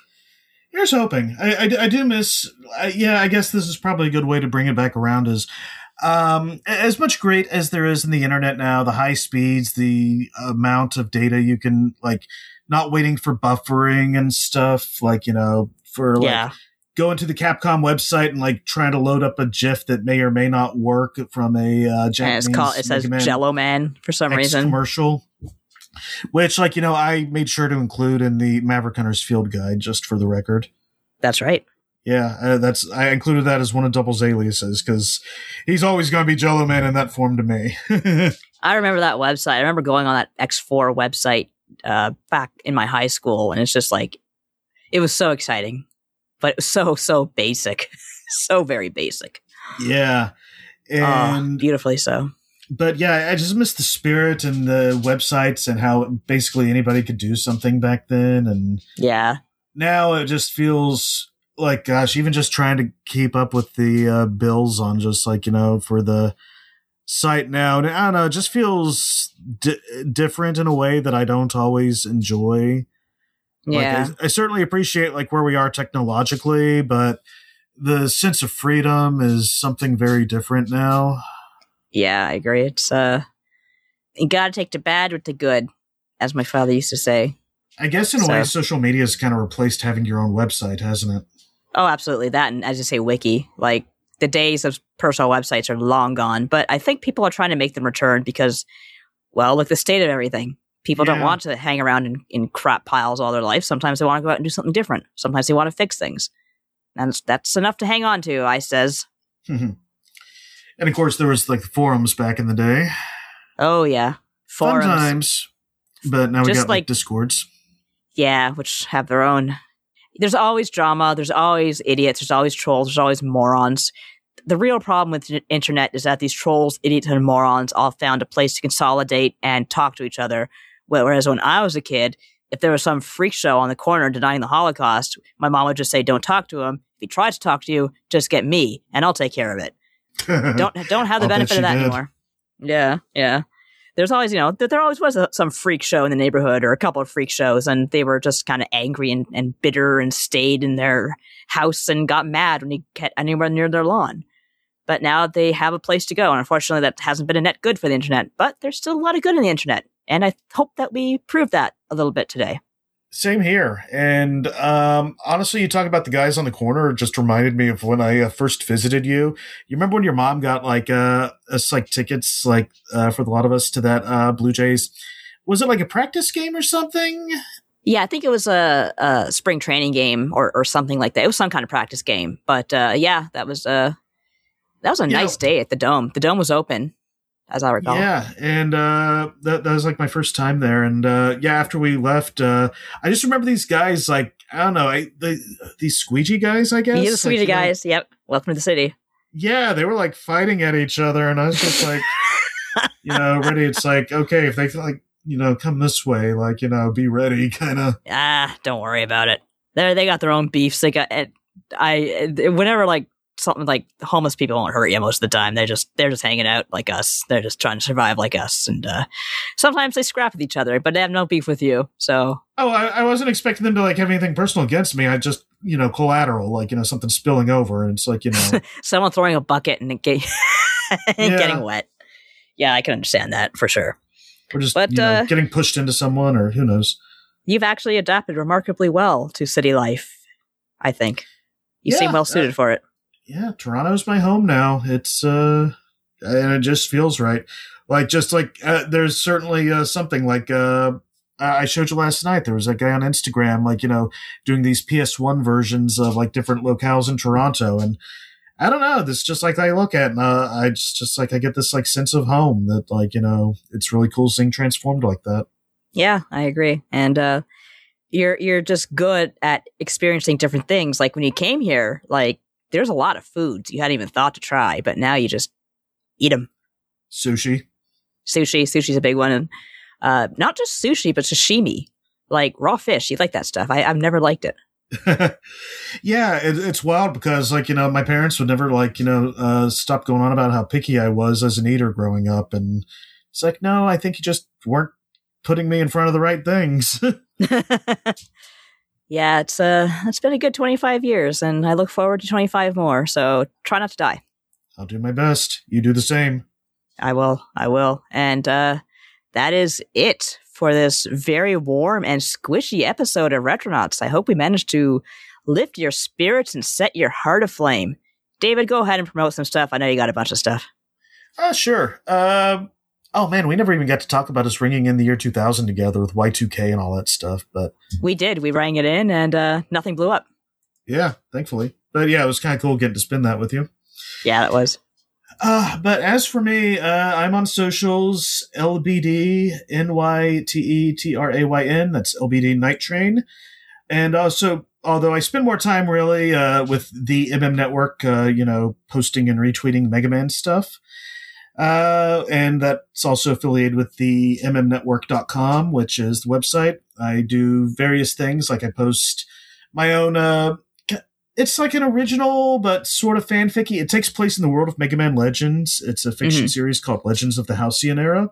Here's hoping. I, I, I do miss. I, yeah, I guess this is probably a good way to bring it back around. Is um, as much great as there is in the internet now, the high speeds, the amount of data you can, like, not waiting for buffering and stuff. Like, you know, for like Yeah. going to the Capcom website and like trying to load up a GIF that may or may not work from a uh, And Japanese it's called it says Mega Man Jello Man for some X reason. commercial. Which, like, you know, I made sure to include in the Maverick Hunter's Field Guide, just for the record. That's right. Yeah, uh, that's I included that as one of Double's aliases, because he's always going to be Jello Man in that form to me. I remember that website. I remember going on that X four website uh, back in my high school, and it's just like, it was so exciting, but it was so, so basic. So very basic. Yeah. Oh, And beautifully so. but yeah, I just miss the spirit and the websites and how basically anybody could do something back then. And Yeah. now it just feels like, gosh, even just trying to keep up with the uh, bills on just like, you know, for the site now, and I don't know, it just feels di- different in a way that I don't always enjoy. Yeah. Like, I, I certainly appreciate like where we are technologically, but the sense of freedom is something very different now. Yeah, I agree. It's uh, you gotta take the bad with the good, as my father used to say. I guess in a So- way, social media has kind of replaced having your own website, hasn't it? Oh, absolutely. That, and as you say, wiki. Like, the days of personal websites are long gone, but I think people are trying to make them return because, well, look, the state of everything. People don't Yeah. want to hang around in, in crap piles all their life. Sometimes they want to go out and do something different. Sometimes they want to fix things. And that's, that's enough to hang on to, I says. And of course, there was like the forums back in the day. Oh, yeah. Fun Forums. times. But now we Just got like, like- Discords. Yeah, which have their own. There's always drama. There's always idiots. There's always trolls. There's always morons. The real problem with the internet is that these trolls, idiots, and morons all found a place to consolidate and talk to each other. Whereas when I was a kid, if there was some freak show on the corner denying the Holocaust, my mom would just say, "Don't talk to him. If he tries to talk to you, just get me, and I'll take care of it." Don't don't have the I'll bet benefit she of that did. anymore. Yeah, yeah. There's always, you know, there, there always was a, some freak show in the neighborhood or a couple of freak shows, and they were just kind of angry and, and bitter and stayed in their house and got mad when you get anywhere near their lawn. But now they have a place to go, and unfortunately that hasn't been a net good for the internet, but there's still a lot of good in the internet, and I hope that we prove that a little bit today. Same here. And um, honestly, you talk about the guys on the corner. It just reminded me of when I uh, first visited you. You remember when your mom got like uh, us like tickets, like uh, for a lot of us to that uh, Blue Jays? Was it like a practice game or something? Yeah, I think it was a, a spring training game or, or something like that. It was some kind of practice game, but uh, yeah, that was uh, that was a Yeah. nice day at the Dome. The Dome was open, as I recall. Yeah, and uh, that that was like my first time there. And uh, yeah, after we left, uh, I just remember these guys. Like, I don't know, I, they, these squeegee guys, I guess. He's a Like, sweetie you know, guys. Yep. Welcome to the city. Yeah, they were like fighting at each other, and I was just like, you know, ready. It's like, okay, if they like, you know, come this way, like, you know, be ready, kind of. Ah, don't worry about it. They they got their own beefs. They got. I whenever like something like homeless people won't hurt you most of the time. They're just they're just hanging out like us. They're just trying to survive like us, and uh, sometimes they scrap with each other, but they have no beef with you. So Oh, I, I wasn't expecting them to like have anything personal against me. I just, you know, collateral, like, you know, something spilling over, and it's like, you know, someone throwing a bucket and, it get, and Yeah. getting wet. Yeah, I can understand that for sure. we're just But, you know, uh, getting pushed into someone, or who knows. You've actually adapted remarkably well to city life, I think. You Yeah, seem well suited uh, for it. Yeah, Toronto's my home now. It's uh, and it just feels right. Like just like uh, there's certainly uh, something like uh, I showed you last night. There was a guy on Instagram, like, you know, doing these P S one versions of like different locales in Toronto, and I don't know. This just like I look at, and uh, I just just like I get this like sense of home that, like, you know, it's really cool seeing transformed like that. Yeah, I agree. And uh, you're you're just good at experiencing different things. Like when you came here, like there's a lot of foods you hadn't even thought to try, but now you just eat them. Sushi. Sushi, sushi's a big one, and uh, not just sushi, but sashimi, like raw fish. You like that stuff? I, I've never liked it. Yeah, it, it's wild because, like, you know, my parents would never, like, you know, uh, stop going on about how picky I was as an eater growing up. And it's like, no, I think you just weren't putting me in front of the right things. Yeah, it's uh, it's been a good twenty-five years, and I look forward to twenty-five more. So try not to die. I'll do my best. You do the same. I will. I will. And uh, that is it for this very warm and squishy episode of Retronauts. I hope we managed to lift your spirits and set your heart aflame. David, go ahead and promote some stuff. I know you got a bunch of stuff. Uh, sure. Um, oh, man, we never even got to talk about us ringing in the year two thousand together with Y two K and all that stuff. But We did. We rang it in, and uh, nothing blew up. yeah, thankfully. But yeah, it was kind of cool getting to spin that with you. Yeah, that was. Uh, but as for me, uh, I'm on socials, L B D N Y T E T R A Y N. That's L B D Night Train. And also, although I spend more time really uh, with the M M Network, uh, you know, posting and retweeting Mega Man stuff. Uh, and that's also affiliated with the m m network dot com, which is the website. I do various things, like I post my own uh, it's like an original, but sort of fanficky. It takes place in the world of Mega Man Legends. It's a fiction Mhm. series called Legends of the Halcyon Era.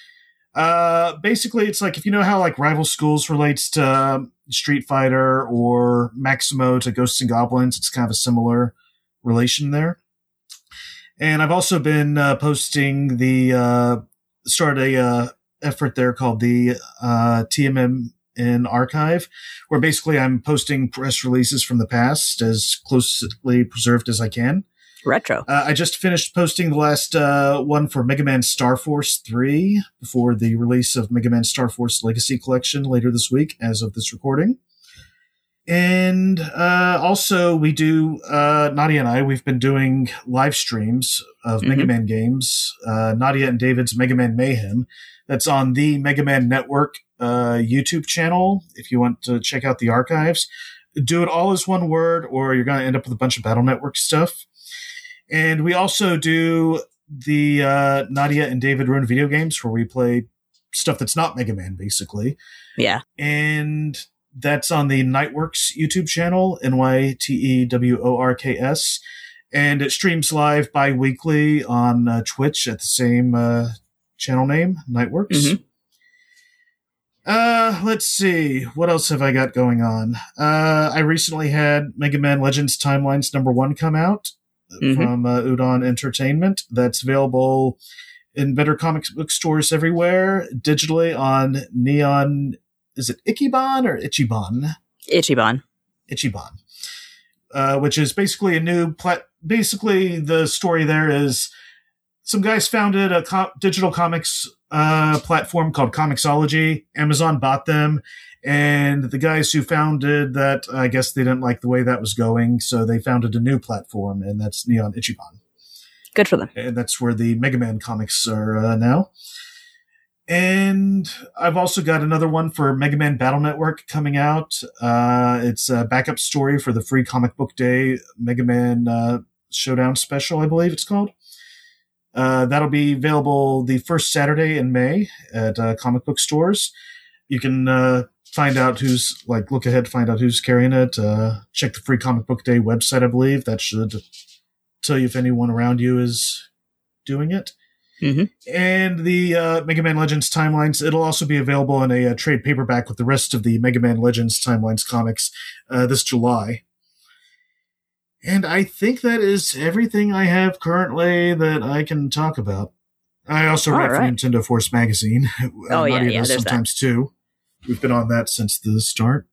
Uh, basically, it's like, if you know how like Rival Schools relates to um, Street Fighter or Maximo to Ghosts and Goblins, it's kind of a similar relation there. And I've also been uh, posting the uh, started a uh, effort there called the uh, T M M in Archive, where basically I'm posting press releases from the past as closely preserved as I can. Retro. Uh, I just finished posting the last uh, one for Mega Man Star Force three before the release of Mega Man Star Force Legacy Collection later this week, as of this recording. And uh, also, we do, uh, Nadia and I, we've been doing live streams of Mhm. Mega Man games. Uh, Nadia and David's Mega Man Mayhem. That's on the Mega Man Network uh, YouTube channel. If you want to check out the archives, do it all as one word, or you're going to end up with a bunch of Battle Network stuff. And we also do the uh, Nadia and David Run Video Games, where we play stuff that's not Mega Man, basically. Yeah. And that's on the Nightworks YouTube channel, N Y T E W O R K S. And it streams live bi-weekly on uh, Twitch at the same uh, channel name, Nightworks. Mhm. Uh, let's see. What else have I got going on? Uh, I recently had Mega Man Legends Timelines number one come out Mhm. from uh, Udon Entertainment. That's available in better comic book stores everywhere, digitally on Neon. Is it Ichiban or Ichiban? Ichiban. Ichiban. Uh, which is basically a new plat. Basically, the story there is some guys founded a co- digital comics uh, platform called Comixology. Amazon bought them, and the guys who founded that, I guess they didn't like the way that was going, so they founded a new platform, and that's Neon Ichiban. Good for them. And that's where the Mega Man comics are uh, now. And I've also got another one for Mega Man Battle Network coming out. Uh, it's a backup story for the free Comic Book Day Mega Man uh, Showdown Special, I believe it's called. Uh, that'll be available the first Saturday in May at uh, comic book stores. You can uh, find out who's, like, look ahead to find out who's carrying it. Uh, check the free Comic Book Day website, I believe. That should tell you if anyone around you is doing it. Mhm. And the uh, Mega Man Legends Timelines, it'll also be available in a, uh trade paperback with the rest of the Mega Man Legends Timelines comics uh, this July. And I think that is everything I have currently that I can talk about. I also All write for right. Nintendo Force magazine. Oh, yeah, Nadia yeah, does there's that. sometimes too. We've been on that since the start.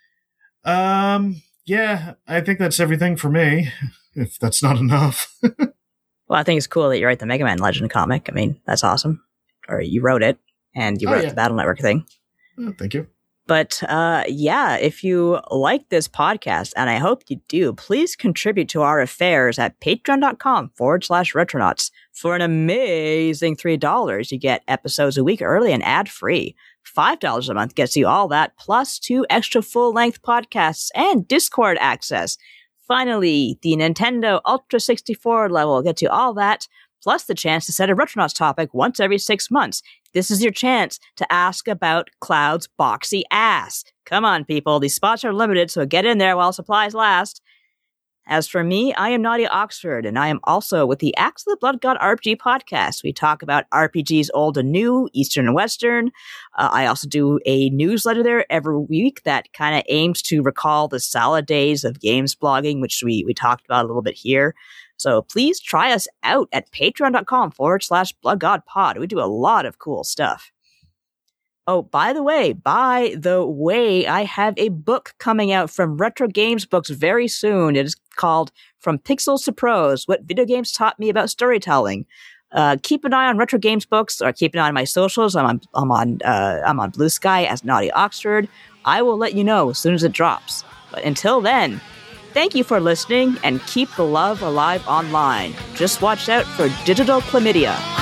Um, yeah, I think that's everything for me. If that's not enough. Well, I think it's cool that you write the Mega Man Legend comic. I mean, that's awesome. Or you wrote it, and you Oh, wrote yeah. the Battle Network thing. Oh, thank you. But uh, yeah, if you like this podcast, and I hope you do, please contribute to our affairs at patreon.com forward slash retronauts. For an amazing three dollars, you get episodes a week early and ad-free. five dollars a month gets you all that, plus two extra full-length podcasts and Discord access. Finally, the Nintendo Ultra sixty-four level gets you all that, plus the chance to set a Retronauts topic once every six months. This is your chance to ask about Cloud's boxy ass. Come on, people. These spots are limited, so get in there while supplies last. As for me, I am Nadia Oxford, and I am also with the Axe of the Blood God R P G podcast. We talk about R P Gs old and new, Eastern and Western. Uh, I also do a newsletter there every week that kind of aims to recall the salad days of games blogging, which we, we talked about a little bit here. So please try us out at patreon.com forward slash bloodgodpod. We do a lot of cool stuff. Oh, by the way, by the way, I have a book coming out from Retro Games Books very soon. It is called From Pixels to Prose, What Video Games Taught Me About Storytelling. Uh, keep an eye on Retro Games Books, or keep an eye on my socials. I'm on, I'm on, uh, I'm on Blue Sky as Naughty Oxford. I will let you know as soon as it drops. But until then, thank you for listening, and keep the love alive online. Just watch out for digital chlamydia.